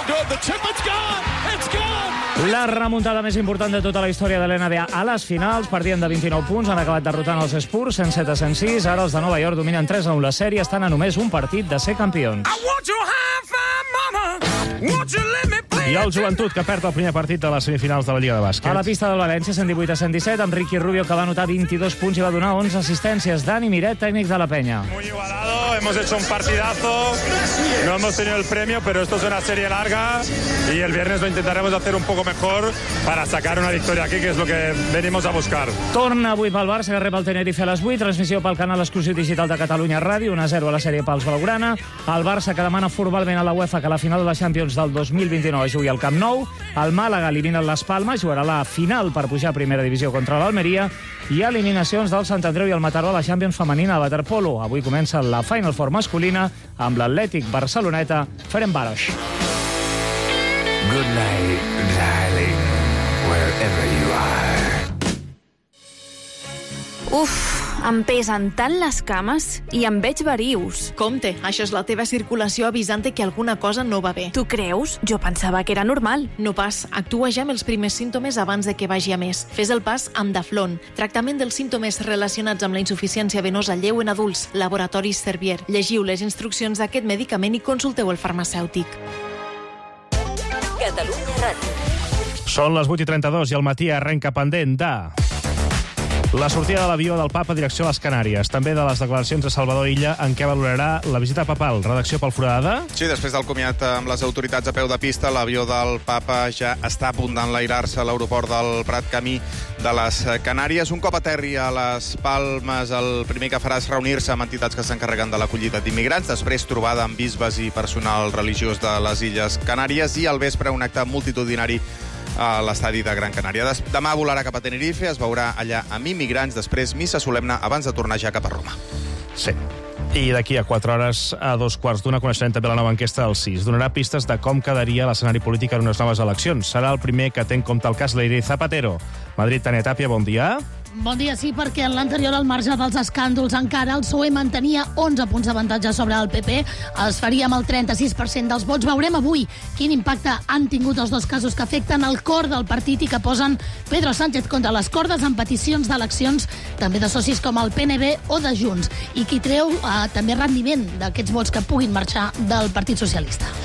La remuntada més important de tota la història de l'N B A a les finals. Partien de vint-i-nou punts, han acabat derrotant els Spurs cent set a cent sis. Ara els de Nova York dominen tres a u la sèrie, estan a només un partit de ser campions. I el Joventut, que perd el primer partit de les semifinals de la Lliga de Bàsquet. A la pista del València, cent divuit a cent disset, amb Ricky Rubio, que va anotar vint-i-dos punts i va donar onze assistències. Dani Miret, tècnic de la Penya. Muy igualado, hemos hecho un partidazo, no hemos tenido el premio, pero esto es una serie larga y el viernes lo intentaremos hacer un poco mejor para sacar una victoria aquí, que es lo que venimos a buscar. Torna avui pel Barça, que rep el Tenerife a les vuit, transmissió pel canal exclusiu digital de Catalunya Ràdio, un a zero a la sèrie pels Blaugrana. El Barça, que demana formalment a la UEFA que la final de la Champions del dos mil vint-i-nou es jugui al Camp Nou. El Màlaga elimina les Palmes, jugarà la final per pujar a primera divisió contra l'Almeria. I eliminacions del Sant Andreu i el Mataró a la Champions femenina de waterpolo. Avui comença la Final Four masculina amb l'Atlètic Barceloneta Ferencváros. Good night, darling, wherever you are. Uf, em pesen tant les cames i em veig verius. Compte, això és la teva circulació avisant-te que alguna cosa no va bé. Tu creus? Jo pensava que era normal. No pas. Actua ja amb els primers símptomes abans de que vagi a més. Fes el pas amb Daflon, tractament dels símptomes relacionats amb la insuficiència venosa lleu en adults, Laboratoris Servier. Llegiu les instruccions d'aquest medicament i consulteu el farmacèutic. Catalunya Ràdio. Són les vuit i trenta-dos i el matí arrenca pendent de... la sortida de l'avió del Papa direcció a les Canàries. També de les declaracions de Salvador Illa en què valorarà la visita papal. Redacció pel Foradada. Sí, després del comiat amb les autoritats a peu de pista, l'avió del Papa ja està a punt d'enlairar-se a l'aeroport del Prat Camí de les Canàries. Un cop aterri a les Palmes, el primer que farà és reunir-se amb entitats que s'encarreguen de l'acollida d'immigrants, després trobada amb bisbes i personal religiós de les Illes Canàries i al vespre un acte multitudinari a l'estadi de Gran Canària. Demà volarà cap a Tenerife, es veurà allà amb immigrants, després missa solemne abans de tornar ja cap a Roma. Sí. I d'aquí a quatre hores, a dos quarts d'una, coneixerem també la nova enquesta del C I S. Donarà pistes de com quedaria l'escenari polític en unes noves eleccions. Serà el primer que té en compte el cas Leire Zapatero. Madrid, Tania Tàpia, bon dia. Bon dia, sí, perquè en l'anterior, al marge dels escàndols, encara el P S O E mantenia onze punts d'avantatge sobre el P P. Es faria amb el trenta-sis per cent dels vots. Veurem avui quin impacte han tingut els dos casos que afecten el cor del partit i que posen Pedro Sánchez contra les cordes en peticions d'eleccions, també de socis com el P N B o de Junts, i qui treu eh, també rendiment d'aquests vots que puguin marxar del Partit Socialista.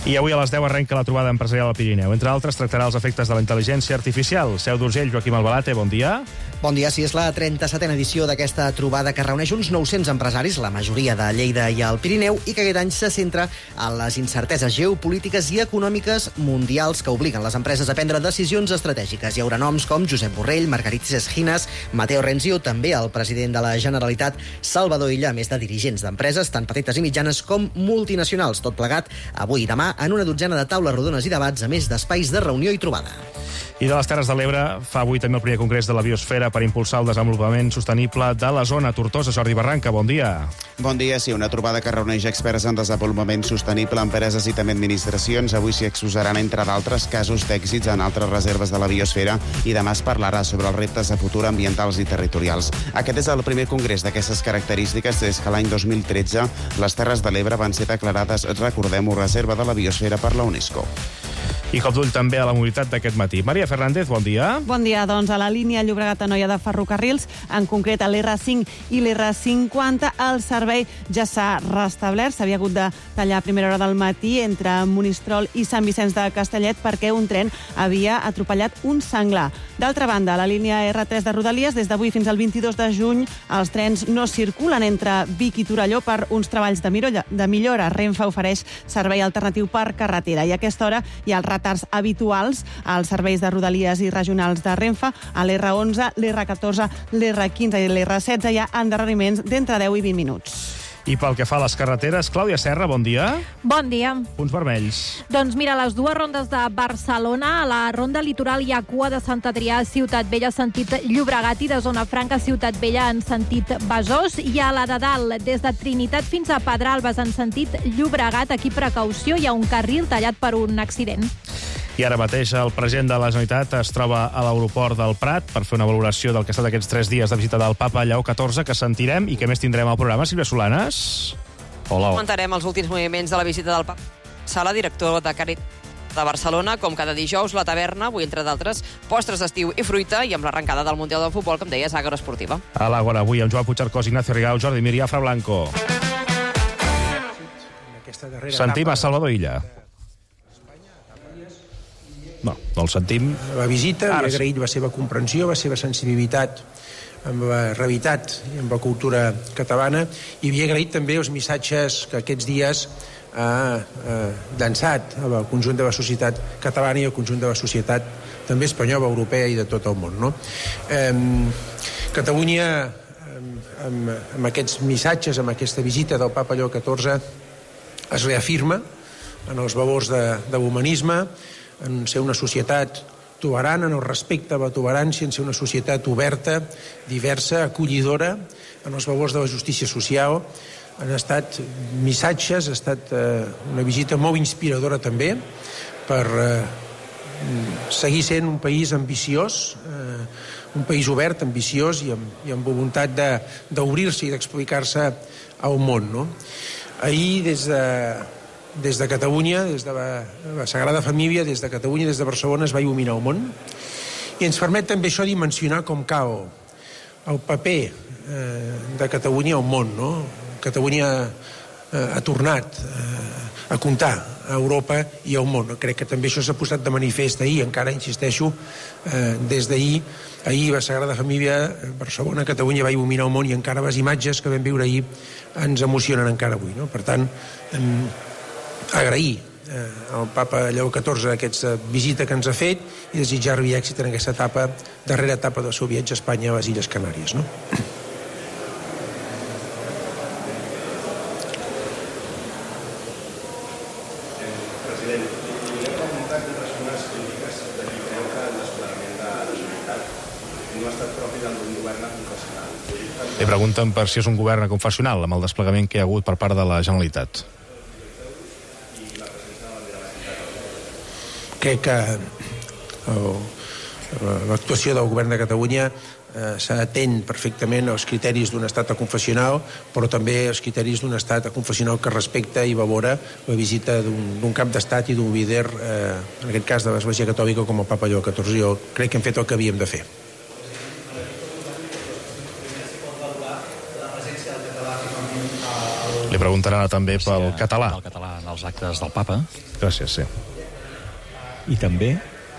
I avui a les deu arrenca la trobada empresarial al Pirineu. Entre altres, tractarà els efectes de la intel·ligència artificial. Seu d'Urgell, Joaquim Albalate, bon dia. Bon dia, sí, és la trenta-setena edició d'aquesta trobada que reuneix uns nou-cents empresaris, la majoria de Lleida i el Pirineu, i que aquest any se centra en les incerteses geopolítiques i econòmiques mundials que obliguen les empreses a prendre decisions estratègiques. Hi haurà noms com Josep Borrell, Margaritis Esquinas, Mateo Renzio, també el president de la Generalitat, Salvador Illa, a més de dirigents d'empreses, tant petites i mitjanes com multinacionals. Tot plegat, avui i demà, en una dotzena de taules rodones i debats, a més d'espais de reunió i trobada. I de les Terres de l'Ebre fa avui també el primer congrés de la biosfera per impulsar el desenvolupament sostenible de la zona. Tortosa, Jordi Barranca, bon dia. Bon dia, sí, una trobada que reuneix experts en desenvolupament sostenible, empreses i també administracions. Avui s'hi exposaran, entre d'altres, casos d'èxits en altres reserves de la biosfera i demà es parlarà sobre els reptes de futur ambientals i territorials. Aquest és el primer congrés d'aquestes característiques des que l'any dos mil tretze les Terres de l'Ebre van ser declarades, recordem-ho, reserva de la biosfera per la UNESCO. I cop d'ull també a la mobilitat d'aquest matí. Maria Fernández, bon dia. Bon dia, doncs a la línia Llobregat-Anoia de ferrocarrils, en concret a l'R cinc i l'R cinquanta, el servei ja s'ha restablert. S'havia hagut de tallar a primera hora del matí entre Monistrol i Sant Vicenç de Castellet perquè un tren havia atropellat un senglar. D'altra banda, a la línia R tres de Rodalies, des d'avui fins al vint-i-dos de juny, els trens no circulen entre Vic i Torelló per uns treballs de millora. De millora. Renfe ofereix servei alternatiu per carretera i a aquesta hora hi ha els retards habituals als serveis de Rodalies i regionals de Renfe. A l'R onze, l'R catorze, l'R quinze i l'R setze hi ha endarreriments d'entre deu i vint minuts. I pel que fa a les carreteres, Clàudia Serra, bon dia. Bon dia. Punts vermells. Doncs mira, les dues rondes de Barcelona, a la ronda litoral hi ha cua de Sant Adrià, Ciutat Vella, sentit Llobregat, i de Zona Franca, Ciutat Vella, en sentit Besòs, i a la de dalt, des de Trinitat fins a Pedralbes, en sentit Llobregat. Aquí precaució, hi ha un carril tallat per un accident. I ara mateix el president de la Generalitat es troba a l'aeroport del Prat per fer una valoració del que ha estat aquests tres dies de visita del papa Lleó catorze, que sentirem i que més tindrem al programa. Sílvia Solanes. Hola. Comentarem els últims moviments de la visita del papa. Sala, director de Càritas de Barcelona, com cada dijous, la taverna, avui, entre d'altres, postres d'estiu i fruita, i amb l'arrencada del Mundial del Futbol, com deies, agroesportiva. A l'Àgora, avui, amb Joan Puigcercós, Ignacio Rigau, Jordi Mir i Afra Blanco. Sentim a Salvador Illa. No, no el sentim. La visita, Ara li he agraït la seva comprensió, la seva sensibilitat amb la realitat i amb la cultura catalana, i havia agraït també els missatges que aquests dies ha eh, llançat al conjunt de la societat catalana i al conjunt de la societat també espanyola, europea i de tot el món. No? Eh, Catalunya, amb, amb, amb aquests missatges, amb aquesta visita del papa Lleó catorze, es reafirma en els valors de, de l'humanisme, en ser una societat tolerant, en el respecte a la tolerància, en ser una societat oberta, diversa, acollidora, en els valors de la justícia social. Han estat missatges, ha estat eh, una visita molt inspiradora també per eh, seguir sent un país ambiciós, eh, un país obert, ambiciós i amb, i amb voluntat d'obrir-se i d'explicar-se al món. No? Ahir, des de Des de Catalunya, des de la, la Sagrada Família, des de Catalunya, des de Barcelona, es va il·luminar el món. I ens permet també això dimensionar com cal el paper eh, de Catalunya al món. No? Catalunya eh, ha tornat eh, a comptar a Europa i al món. Crec que també això s'ha posat de manifest ahir, encara insisteixo, eh, des d'ahir. Ahir la Sagrada Família, Barcelona, Catalunya va il·luminar el món, i encara les imatges que vam viure ahir ens emocionen encara avui. No? Per tant, eh, agrair eh, al papa Lleó catorze aquesta visita que ens ha fet i desitjar-li èxit en aquesta etapa, darrera etapa del seu viatge a Espanya, a les Illes Canàries. No? President, li he preguntat de persones crítiques de qui creu que el desplegament de la Generalitat no ha estat propi d'un govern confessional. Li pregunten per si és un govern confessional amb el desplegament que hi ha hagut per part de la Generalitat. Crec que l'actuació del govern de Catalunya eh, s'atén perfectament als criteris d'un estat confessional, però també als criteris d'un estat confessional que respecta i valora la visita d'un cap d'estat i d'un líder, eh, en aquest cas de l'Església Catòlica, com el papa Lleó catorze. Jo crec que hem fet el que havíem de fer. Li preguntaran també pel català. El català en els actes del papa. Gràcies, sí. I també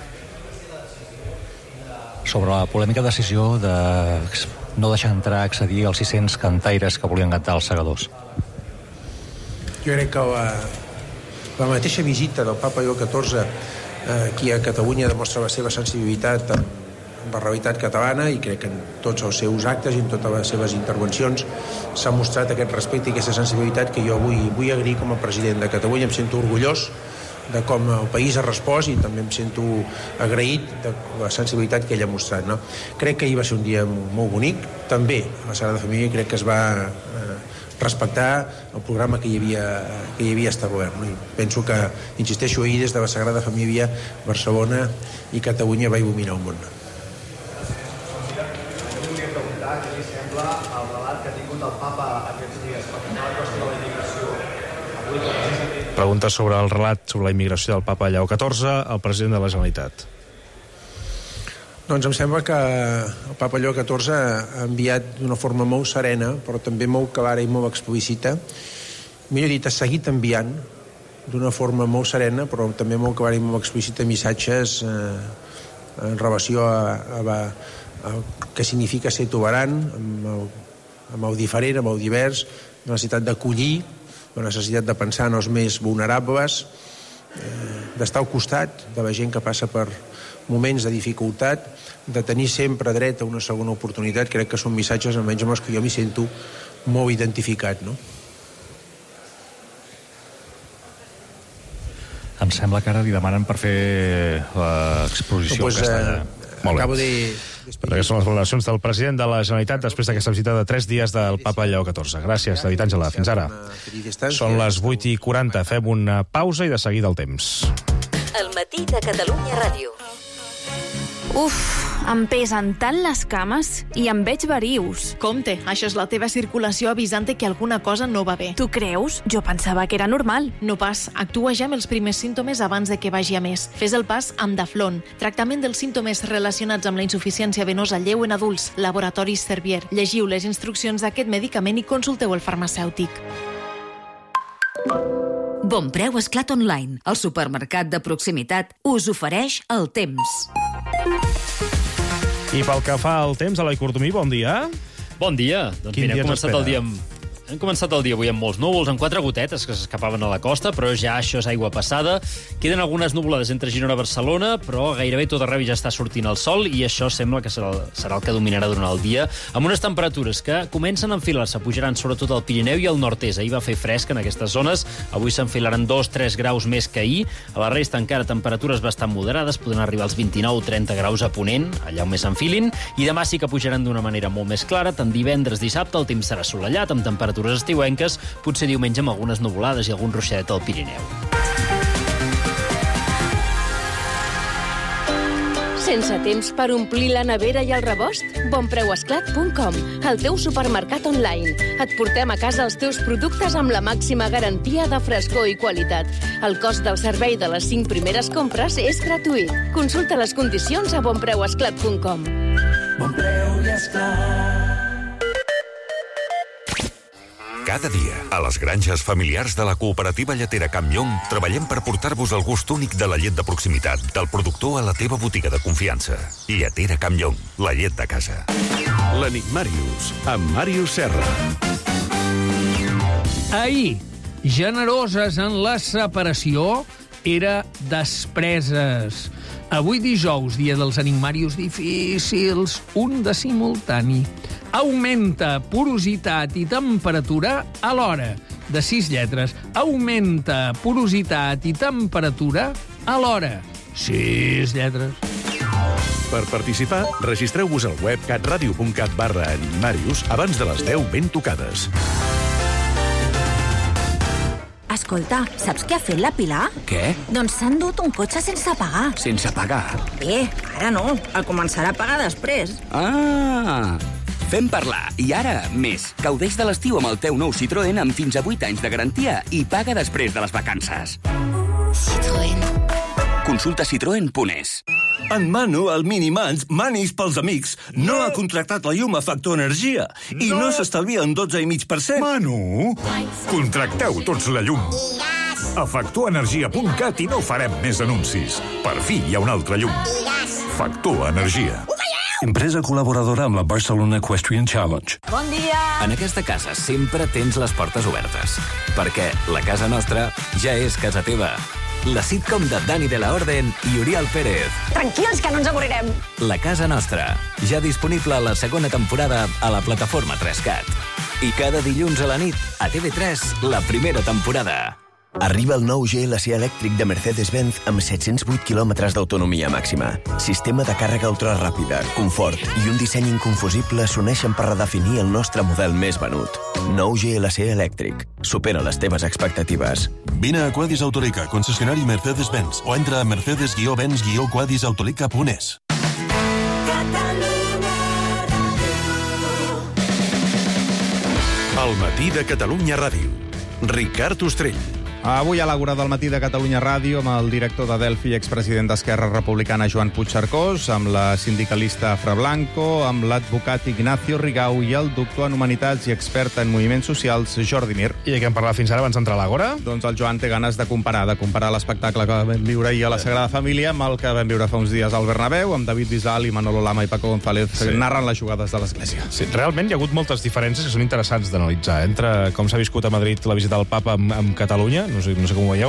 sobre la polèmica decisió de no deixar entrar a accedir als sis-cents cantaires que volien cantar els segadors. Jo crec que la, la mateixa visita del papa Lleó catorze eh, aquí a Catalunya demostra la seva sensibilitat amb, amb la realitat catalana, i crec que en tots els seus actes i en totes les seves intervencions s'ha mostrat aquest respecte i aquesta sensibilitat que jo vull, vull agrair com a president de Catalunya. Em sento orgullós de com el país ha respost i també em sento agraït de la sensibilitat que ell ha mostrat, no? Crec que ahir va ser un dia molt bonic. També a la Sagrada Família crec que es va eh, respectar el programa que hi havia, que hi havia establert, no? I penso que, insisteixo, ahir des de la Sagrada Família Barcelona i Catalunya va il·luminar el món. Jo volia preguntar què li sembla el relat que ha tingut el papa aquests dies per la qüestió de la immigració. Avui, precisament, Pregunta sobre el relat sobre la immigració del papa Lleó catorze al president de la Generalitat. Doncs em sembla que el papa Lleó catorze ha enviat d'una forma molt serena, però també molt clara i molt explícita, millor dit, ha seguit enviant d'una forma molt serena, però també molt clara i molt explícita, missatges eh, en relació a, a, a, a què significa ser tolerant amb el, amb el diferent, amb el divers, la necessitat d'acollir, la necessitat de pensar en els més vulnerables, eh, d'estar al costat de la gent que passa per moments de dificultat, de tenir sempre dret a una segona oportunitat. Crec que són missatges, almenys amb els que jo m'hi sento molt identificat, no? Em sembla que ara li demanen per fer l'exposició pues, en castellà. Eh, Molt bé. acabo de... Aquestes són les valoracions del president de la Generalitat després d'aquesta visita de tres dies del papa Lleó catorze. Gràcies, David Àngela. Fins ara. Són les vuit i quaranta. Fem una pausa i de seguida el temps. El matí de Catalunya Ràdio. Uf, em pesen tant les cames i em veig verius. Compte, això és la teva circulació avisant que alguna cosa no va bé. Tu creus? Jo pensava que era normal. No pas. Actua ja amb els primers símptomes abans de que vagi a més. Fes el pas amb Daflon, tractament dels símptomes relacionats amb la insuficiència venosa lleu en adults, Laboratoris Servier. Llegiu les instruccions d'aquest medicament i consulteu el farmacèutic. Bon Preu Esclat Online, el supermercat de proximitat, us ofereix el temps. I pel que fa al temps, Eloi Cortomí, bon dia. Bon dia. Doncs Quin mira, dia hem ens començat espera? el dia amb... Hem començat el dia avui amb molts núvols, amb quatre gotetes que s'escapaven a la costa, però ja això és aigua passada. Queden algunes nuvolades entre Girona i Barcelona, però gairebé tot arreu ja està sortint el sol i això sembla que serà el, serà el que dominarà durant el dia, amb unes temperatures que comencen a enfilar-se, pujaran sobretot al Pirineu i al nord-est. Ahir va fer fresc en aquestes zones, avui s'enfilaran dos a tres graus més que ahir. A la resta encara temperatures bastant moderades, poden arribar als vint-i-nou a trenta graus a Ponent, allà on més s'enfilin, i demà sí que pujaran d'una manera molt més clara. Tant divendres, dissabte, el temps serà assolellat, amb temperatures estiuenques, potser diumenge amb algunes nuvolades i algun ruixadet al Pirineu. Sense temps per omplir la nevera i el rebost? bonpreuesclat punt com, el teu supermercat online. Et portem a casa els teus productes amb la màxima garantia de frescor i qualitat. El cost del servei de les cinc primeres compres és gratuït. Consulta les condicions a bonpreuesclat punt com. Bon preu i esclat. Cada dia, a les granges familiars de la cooperativa lletera Camp Llong, treballem per portar-vos el gust únic de la llet de proximitat, del productor a la teva botiga de confiança. Lletera Camp Llong, la llet de casa. La nit Màrius, amb Màrius Serra. Ahir, generoses en la separació, era despreses. Avui dijous, dia dels animarius difícils, un de simultani. Augmenta porositat i temperatura alhora. De sis lletres. Augmenta porositat i temperatura alhora. Sis lletres. Per participar, registreu-vos al web catradio punt cat barra animarius abans de les deu ben tocades. Escolta, saps què ha fet la Pilar? Què? Doncs s'ha endut un cotxe sense pagar. Sense pagar? Bé, ara no. El començarà a pagar després. Ah! Fem parlar. I ara, més. Gaudeix de l'estiu amb el teu nou Citroën amb fins a vuit anys de garantia i paga després de les vacances. Citroën. Consulta citroen punt es. En Manu, el Minimans, Manis pels amics, no ha contractat la llum a Factor Energia i no s'estalvia un dotze coma cinc per cent. Manu, contracteu tots la llum. A factor energia punt cat i no farem més anuncis. Per fi hi ha un altre llum. Factor Energia. Empresa col·laboradora amb la Barcelona Equestrian Challenge. Bon dia! En aquesta casa sempre tens les portes obertes, perquè la casa nostra ja és casa teva. La sitcom de Dani de la Orden i Oriol Pérez. Tranquils, que no ens avorrirem. La casa nostra, ja disponible a la segona temporada a la plataforma tres cat. I cada dilluns a la nit, a T V tres, la primera temporada. Arriba el nou G L C elèctric de Mercedes-Benz amb set-cents vuit quilòmetres d'autonomia màxima. Sistema de càrrega ultraràpida, confort i un disseny inconfusible s'uneixen per redefinir el nostre model més venut. Nou G L C elèctric. Supera les teves expectatives. Vine a Quadis Autolica, concessionari Mercedes-Benz, o entra a mercedes guió benz guió quadis autolica punt es. El matí de Catalunya Ràdio. Ricard Ostrell. Avui a l'Àgora del matí de Catalunya Ràdio amb el director de Delphi i expresident d'Esquerra Republicana Joan Puigcercós, amb la sindicalista Afra Blanco, amb l'advocat Ignacio Rigau i el doctor en Humanitats i expert en moviments socials Jordi Mir. I de què hem parlat fins ara abans d'entrar a l'Àgora? Doncs el Joan té ganes de comparar, de comparar l'espectacle que vam viure ahir a la Sagrada Família amb el que vam viure fa uns dies al Bernabéu, amb David Bisbal i Manolo Lama i Paco González sí. narrant les jugades de l'Església. Sí, realment hi ha hagut moltes diferències que són interessants d'analitzar, eh? Entre com s'ha viscut a Madrid la visita del papa amb, amb Catalunya, no sé, no sé com ho veieu,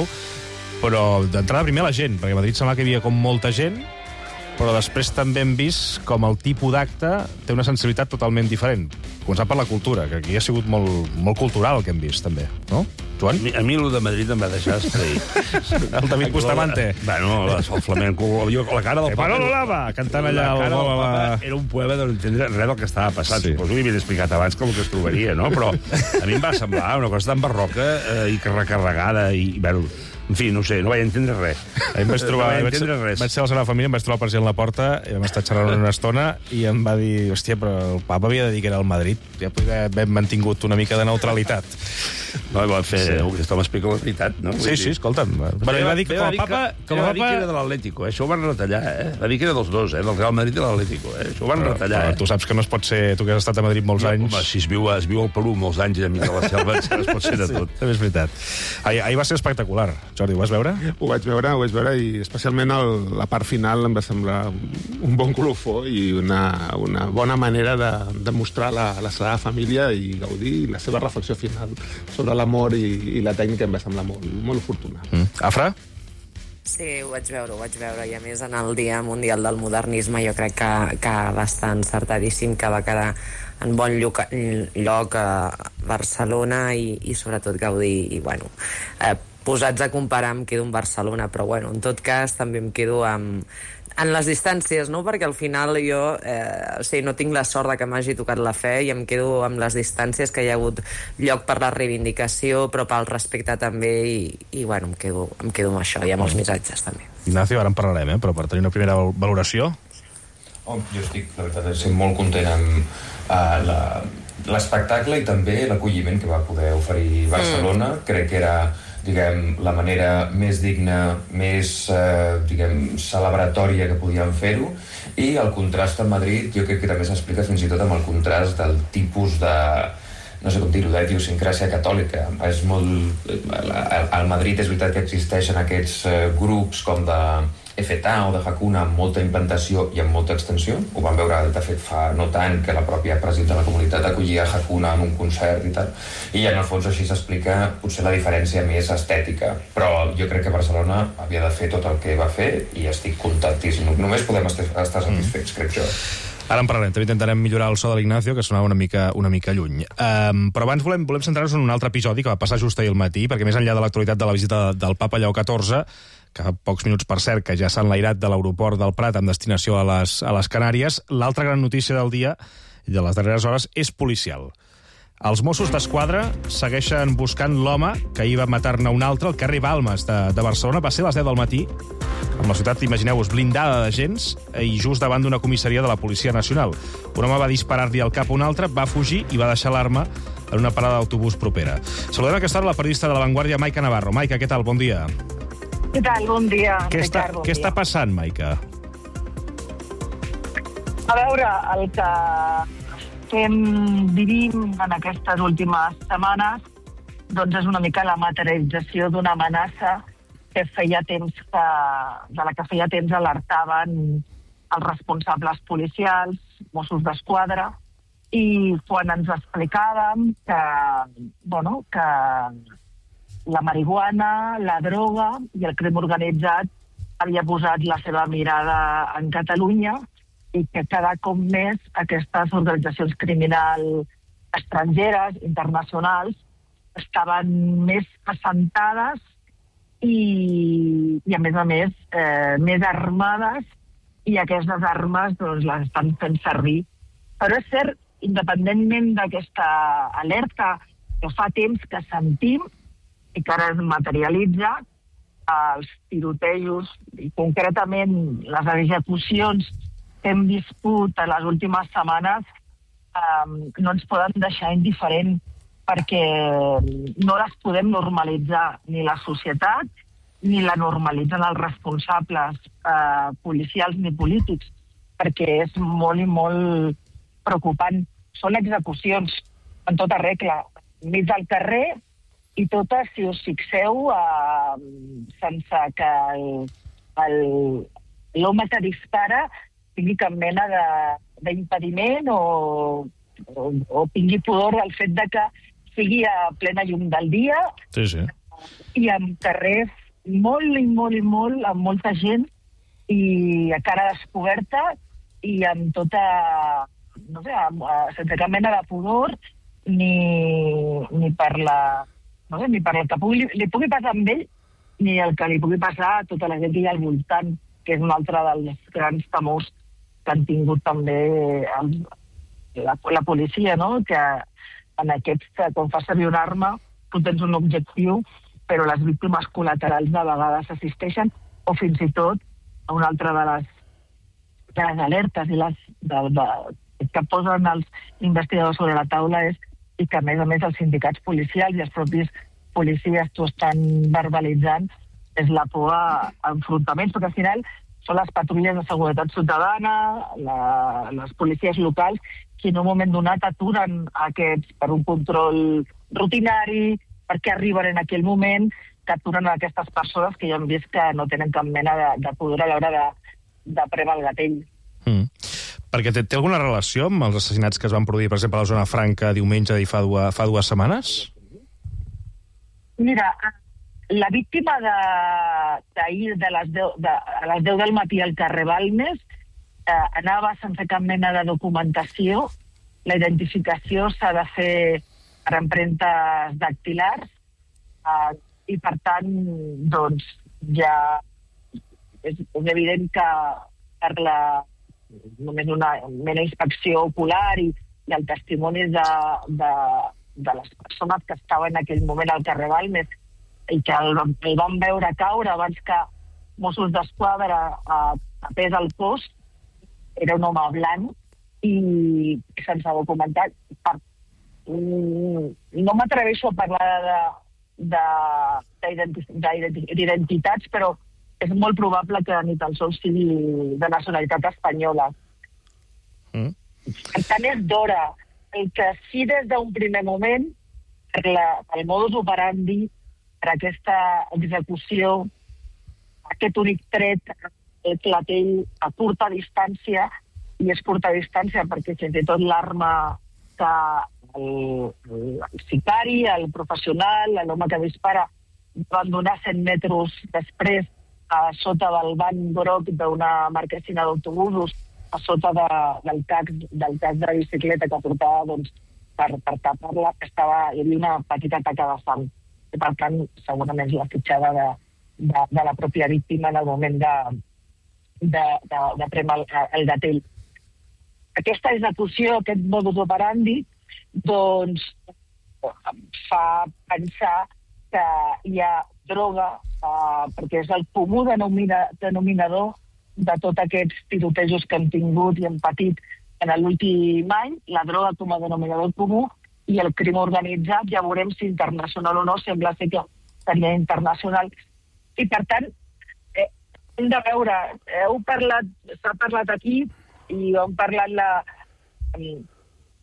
però d'entrada primer la gent, perquè a Madrid sembla que hi havia com molta gent, però després també hem vist com el tipus d'acte té una sensibilitat totalment diferent. Començant per la cultura, que aquí ha sigut molt, molt cultural el que hem vist, també, no? Joan? A mi, a mi el de Madrid em va deixar estrell. El David Bustamante. Bueno, el flamenco, la cara del papa... Manolo Lama, cantant allà... La cara del papa era un poema de no entendre res del que estava passant. Sí. Suposo que havia explicat abans com que es trobaria, no? Però a mi em va semblar una cosa tan barroca eh, i recarregada i... Bueno, en fi, no sé, no vaig entendre res. A mi em vaig trobar... No vaig vaig, entendre res. Vaig ser a la Sagrada Família, em vaig trobar el president a la porta, i vam estar xerrant una estona, i em va dir, hòstia, però el papa havia de dir que era el Madrid. Ja podria haver mantingut una mica de neutralitat. No, va fer... Sí. Aquest home explica la veritat, no? Sí, sí, escolta'm. Però ell va dir que com a papa... Com a papa... que era de l'Atlético, eh? Això ho van retallar, eh? Va dir que era dels dos, eh? Del Real Madrid i l'Atlético, eh? Això ho van però, retallar, però, eh? Tu saps que no es pot ser... Tu que has estat a Madrid molts no, anys... Home, si es viu, es viu al Perú molts anys i a mi de la selva es pot ser de tot. Sí, també és veritat. Ahir, ahir va ser espectacular. Jordi, ho vas veure? Ho vaig veure, ho vaig veure, i especialment el, la part final em va semblar un bon colofó i una, una bona manera de, de mostrar la, la Sagrada Família i gaudir la seva reflexió final sobre l'amor i, i la tècnica em va semblar molt, molt oportuna. Mm. Afra? Sí, ho vaig veure, ho vaig veure, i a més en el Dia Mundial del Modernisme jo crec que, que va estar encertadíssim, que va quedar en bon lloc, lloc a Barcelona i, i sobretot gaudir, i bueno, eh, posats a comparar em quedo amb Barcelona, però bueno, en tot cas també em quedo amb, en les distàncies, no? Perquè al final jo eh, o sigui, no tinc la sort de que m'hagi tocat la fe i em quedo amb les distàncies, que hi ha hagut lloc per la reivindicació però pel respecte també, i, i bueno, em quedo, em quedo amb això i amb els missatges també. Ignacio, ara en parlarem, eh? Però per tenir una primera valoració. Oh, jo estic, la veritat, estic molt content amb uh, la, l'espectacle i també l'acolliment que va poder oferir Barcelona. Mm. Crec que era, diguem, la manera més digna, més, eh, diguem, celebratòria que podíem fer-ho, i el contrast amb Madrid jo crec que també s'explica fins i tot amb el contrast del tipus de, no sé com dir-ho, d'idiosincràsia catòlica. És molt... Al Madrid és veritat que existeixen aquests eh, grups com de F T A o de Hakuna amb molta implantació i amb molta extensió. Ho vam veure, de fet, fa no tant, que la pròpia presidenta de la comunitat acollia Hakuna en un concert i tal. I en el fons així s'explica potser la diferència més estètica. Però jo crec que Barcelona havia de fer tot el que va fer i estic contentíssim. Només podem estar, estar satisfets, mm. crec jo. Ara en parlarem, també intentarem millorar el so de l'Ignacio, que sonava una mica, una mica lluny. Um, però abans volem, volem centrar-nos en un altre episodi que va passar just ahir al matí, perquè més enllà de l'actualitat de la visita del papa Lleó catorze, que fa pocs minuts, per cert, que ja s'ha enlairat de l'aeroport del Prat amb destinació a les, a les Canàries, l'altra gran notícia del dia i de les darreres hores és policial. Els Mossos d'Esquadra segueixen buscant l'home que ahir va matar-ne un altre al carrer Balmes de, de Barcelona. Va ser a les deu del matí, amb la ciutat, imagineu-vos, blindada d'agents, i just davant d'una comissaria de la Policia Nacional. Un home va disparar-li al cap a un altre, va fugir i va deixar l'arma en una parada d'autobús propera. Saludem a aquesta hora la periodista de La Vanguardia, Maica Navarro. Maica, què tal? Bon dia. Què tal? Bon dia, què Ricard, està, bon què dia. està passant, Maica? A veure, el que estem vivint en aquestes últimes setmanes doncs és una mica la materialització d'una amenaça que feia temps que, de la que feia temps alertaven els responsables policials, Mossos d'Esquadra, i quan ens explicàvem que, bueno, que la marihuana, la droga i el crim organitzat havia posat la seva mirada en Catalunya i que cada cop més aquestes organitzacions criminals estrangeres, internacionals, estaven més assentades i, i a més a més, eh, més armades, i aquestes armes doncs, les estan fent servir. Però és cert, independentment d'aquesta alerta que fa temps que sentim i que ara es materialitza, els tirotejos i concretament les execucions que hem viscut en les últimes setmanes eh, no ens poden deixar indiferent, perquè no les podem normalitzar ni la societat ni la normalitzen els responsables eh, policials ni polítics, perquè és molt i molt preocupant. Són execucions en tota regla, mig del carrer, i totes, si us fixeu, eh, sense que l'home que dispara tingui cap mena d'impediment o, o, o tingui pudor del fet de que sigui a plena llum del dia, sí, sí. I amb carrers molt i molt i molt, amb molta gent, i a cara descoberta, i amb tota, no sé, amb, sense cap mena de pudor, ni, ni per la... No sé, ni per el que pugui, li pugui passar amb ell, ni el que li pugui passar a tota la gent que hi ha al voltant, que és un altre dels grans temors que han tingut també el, la, la policia, no? Que en aquests, quan fa servir una arma, tu tens un objectiu, però les víctimes col·laterals de vegades assisteixen, o fins i tot, una altra de les, de les alertes i les, de, de, que posen els investigadors sobre la taula és i que, a més a més, els sindicats policials i els propis policies t'ho estan verbalitzant, és la por a enfrontaments, perquè al final són les patrulles de seguretat ciutadana, la, les policies locals, que en un moment donat aturen aquests per un control rutinari, perquè arriben en aquell moment, que aturen aquestes persones que ja hem vist que no tenen cap mena de, de pudor a l'hora de, de premer el gatell. Mm. Perquè té, té alguna relació amb els assassinats que es van produir, per exemple, a la zona franca diumenge i fa dues, fa dues setmanes? Mira, la víctima d'ahir de, de les deu, de, a les deu del matí al carrer Balmes eh, anava sense cap mena de documentació. La identificació s'ha de fer per empremtes dactilars eh, i, per tant, doncs, ja és, és evident que per la només una mena inspecció ocular i, i el testimoni de, de, de les persones que estaven en aquell moment al carrer Balmes i que el, el van veure caure abans que Mossos d'Esquadra eh, tapés el cos, era un home blanc i sense documentar. Per, mm, no m'atreveixo a parlar d'identitats, però és molt probable que ni tan sols sigui de nacionalitat espanyola. Mm. Per tant, és d'hora. El que sí, des d'un primer moment, per la, el modus operandi, per aquesta execució, aquest únic tret, el clatell a curta distància, i és curta distància perquè fins i tot l'arma que el, el sicari, el professional, l'home que dispara, van donar cent metres després a sota del banc groc d'una marquesina d'autobusos, a sota de, del tax del tax de la bicicleta que portava doncs, per, per tapar-la, estava, hi havia una petita taca de sang. I, per tant, segurament la fitxada de, de, de la pròpia víctima en el moment de, de, de, de premer el, el gatell. Aquesta execució, aquest modus operandi, doncs, fa pensar que hi ha droga, Uh, perquè és el comú denomina, denominador de tots aquests tirotejos que hem tingut i hem patit en l'últim any, la droga com a denominador comú, i el crim organitzat, ja veurem si internacional o no, sembla ser que seria internacional. I, per tant, eh, hem de veure, heu parlat, s'ha parlat aquí, i hem parlat la,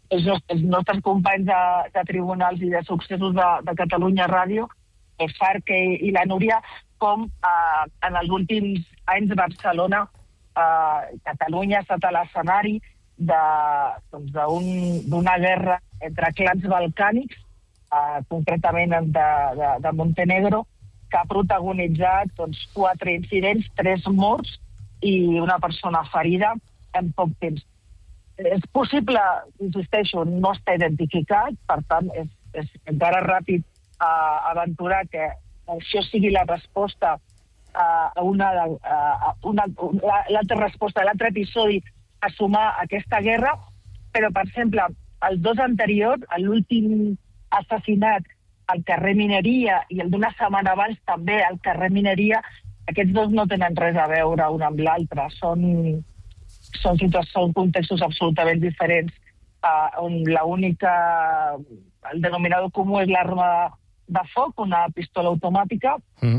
els nostres, els nostres companys de, de tribunals i de successos de, de Catalunya Ràdio, el Farc i, i la Núria, com eh, en els últims anys Barcelona, eh, Catalunya ha estat a l'escenari d'una doncs, guerra entre clans balcànics, eh, concretament de, de, de Montenegro, que ha protagonitzat doncs, quatre incidents, tres morts i una persona ferida en poc temps. És possible, insisteixo, no està identificat, per tant, és, és encara ràpid uh, aventurar que això sigui la resposta uh, a una, uh, una l'altra resposta, l'altre episodi a sumar aquesta guerra, però, per exemple, els dos anteriors, l'últim assassinat al carrer Mineria i el d'una setmana abans també al carrer Mineria, aquests dos no tenen res a veure un amb l'altre, són, són, són contextos absolutament diferents, uh, on l'única, el denominador comú és l'arma de foc, una pistola automàtica, mm.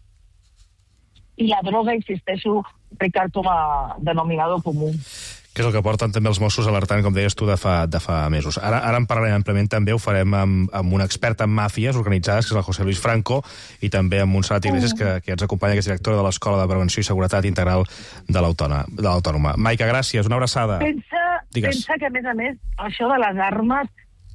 i la droga, insisteixo, Ricard, com a denominador comú. Que és el que porten també els Mossos alertant, com deies tu, de fa, de fa mesos. Ara, ara en parlarem ampliament també, ho farem amb, amb un expert en màfies organitzades, que és el José Luis Franco, i també amb Montserrat Iglesias, que, que ens acompanya, que és directora de l'Escola de Prevenció i Seguretat Integral de l'Autònoma. Maica, gràcies, una abraçada. Pensa, pensa que, a més a més, això de les armes,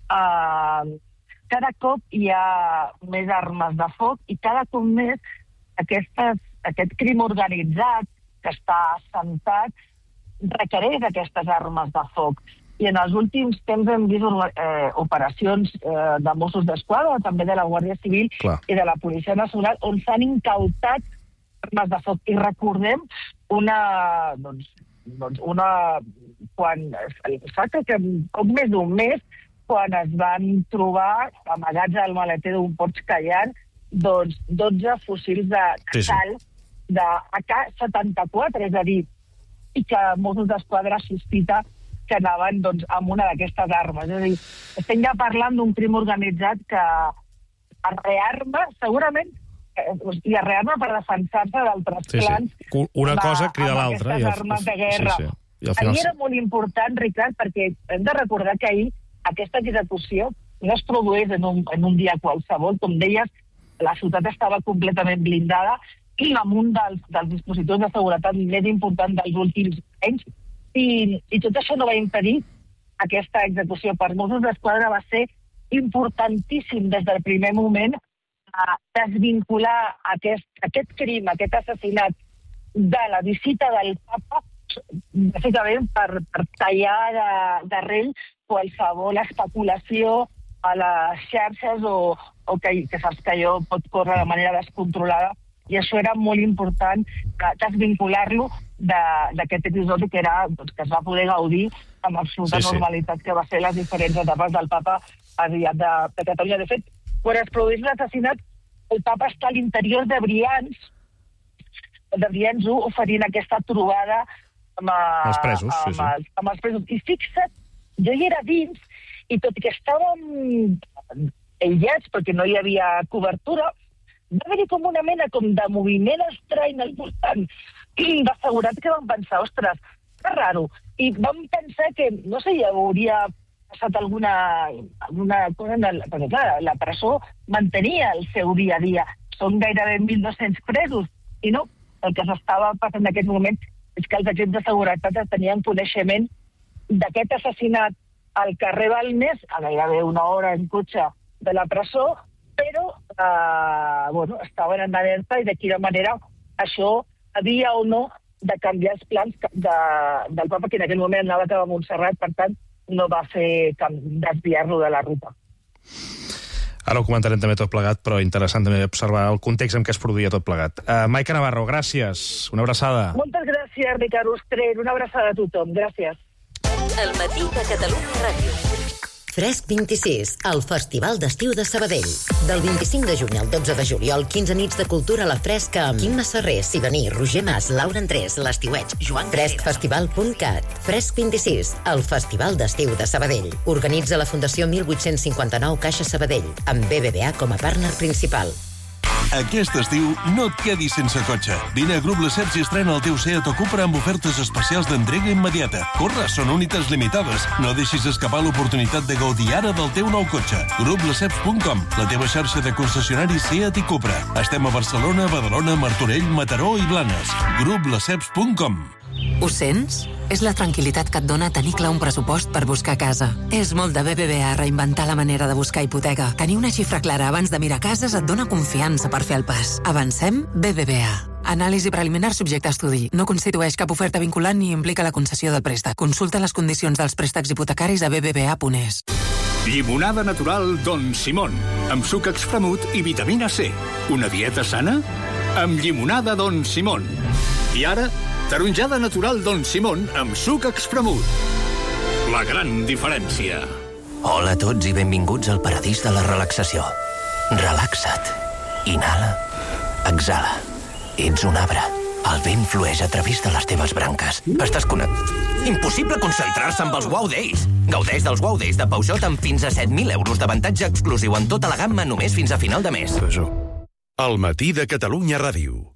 eh, cada cop hi ha més armes de foc i cada cop més aquestes, aquest crim organitzat que està assentat requereix aquestes armes de foc. I en els últims temps hem vist eh, operacions eh, de Mossos d'Esquadra, també de la Guàrdia Civil Clar. I de la Policia Nacional, on s'han incautat armes de foc. I recordem una... Doncs, doncs una quan fa que poc més d'un mes, quan es van trobar amagats al maleter d'un Porsche Cayenne, doncs dotze fusils de sal de A K setanta-quatre, és a dir, i que Mossos d'Esquadra sospita que anaven doncs, amb una d'aquestes armes. És a dir, estem ja parlant d'un crim organitzat que es rearma, segurament, i es rearma per defensar-se d'altres sí, clans. Sí. Una cosa crida l'altra. Amb aquestes armes de guerra. Sí, sí. Final... Ahir era molt important, Ricard, perquè hem de recordar que ahir aquesta execució no es produeix en un, en un dia qualsevol. Com deies, la ciutat estava completament blindada i amb un dels, dels dispositius de seguretat més important dels últims anys. I, i tot això no va impedir aquesta execució. Per Mossos d'Esquadra va ser importantíssim des del primer moment a desvincular aquest, aquest crim, aquest assassinat de la visita del papa, bàsicament per, per tallar d'arrel qualsevol especulació a les xarxes o, o que, que saps que allò pot córrer de manera descontrolada. I això era molt important, desvincular-lo d'aquest episodi que, era, doncs, que es va poder gaudir amb absoluta sí, sí. normalitat, que va ser les diferents etapes del papa aviat de, de Catalunya. De fet, quan es produeix l'assassinat, el papa està a l'interior de Brians, de Brians u, oferint aquesta trobada amb, a, els presos, amb, sí, sí. Els, amb els presos. I fixa't, jo hi era dins, i tot i que estàvem aïllats, perquè no hi havia cobertura, va haver-hi com una mena com de moviment estrany al voltant de seguretat que vam pensar, ostres, que raro. I vam pensar que, no sé, hi hauria passat alguna, alguna cosa, el, perquè clar, la presó mantenia el seu dia a dia. Són gairebé mil dos-cents presos. I no, el que s'estava passant en aquest moment és que els agents de seguretat tenien coneixement d'aquest assassinat al carrer Balmes, a gairebé una hora en cotxe de la presó, però eh, bueno, estaven en alerta i de quina manera això havia o no de canviar els plans de, del papa, que en aquell moment anava cap a Montserrat, per tant, no va fer desviar-lo de la ruta. Ara ho comentarem també tot plegat, però interessant també observar el context en què es produïa tot plegat. Uh, Maica Navarro, gràcies. Una abraçada. Moltes gràcies, Ricard Ostrer. Una abraçada a tothom. Gràcies. El matí de Catalunya Ràdio. Fresc vint-i-sis, el Festival d'Estiu de Sabadell. Del vint-i-cinc de juny al dotze de juliol, quinze nits de cultura a la Fresca amb Quim Masserrer, Sibaní, Roger Mas, Laura Andrés, l'Estiueig, Joan... fresc festival punt cat. Fresc vint-i-sis, el Festival d'Estiu de Sabadell. Organitza la Fundació mil vuit-cents cinquanta-nou Caixa Sabadell, amb B B V A com a partner principal. Aquest estiu no et quedis sense cotxe. Vine a Grup Lesseps i estrena el teu Seat o Cupra amb ofertes especials d'entrega immediata. Corre, són unitats limitades. No deixis escapar l'oportunitat de gaudir ara del teu nou cotxe. grup lesseps punt com, la teva xarxa de concessionaris Seat i Cupra. Estem a Barcelona, Badalona, Martorell, Mataró i Blanes. grup lesseps punt com. Ho sents? És la tranquil·litat que et dona tenir clar un pressupost per buscar casa. És molt de B B V A reinventar la manera de buscar hipoteca. Tenir una xifra clara abans de mirar cases et dona confiança per fer el pas. Avancem B B V A. Anàlisi preliminar subjecte a estudi. No constitueix cap oferta vinculant ni implica la concessió del préstec. Consulta les condicions dels préstecs hipotecaris a b b v a punt e s. Llimonada natural Don Simón, amb suc expremut i vitamina C. Una dieta sana? Amb llimonada Don Simón. I ara, taronjada natural Don Simón amb suc expremut. La gran diferència. Hola a tots i benvinguts al paradís de la relaxació. Relaxa't. Inhala. Exhala. Ets un arbre. El vent flueix a través de les teves branques. Estàs connectat. Impossible concentrar-se amb els Wow Days. Gaudeix dels Wow Days de Peugeot amb fins a set mil euros d'avantatge exclusiu en tota la gamma només fins a final de mes. El matí de Catalunya Ràdio.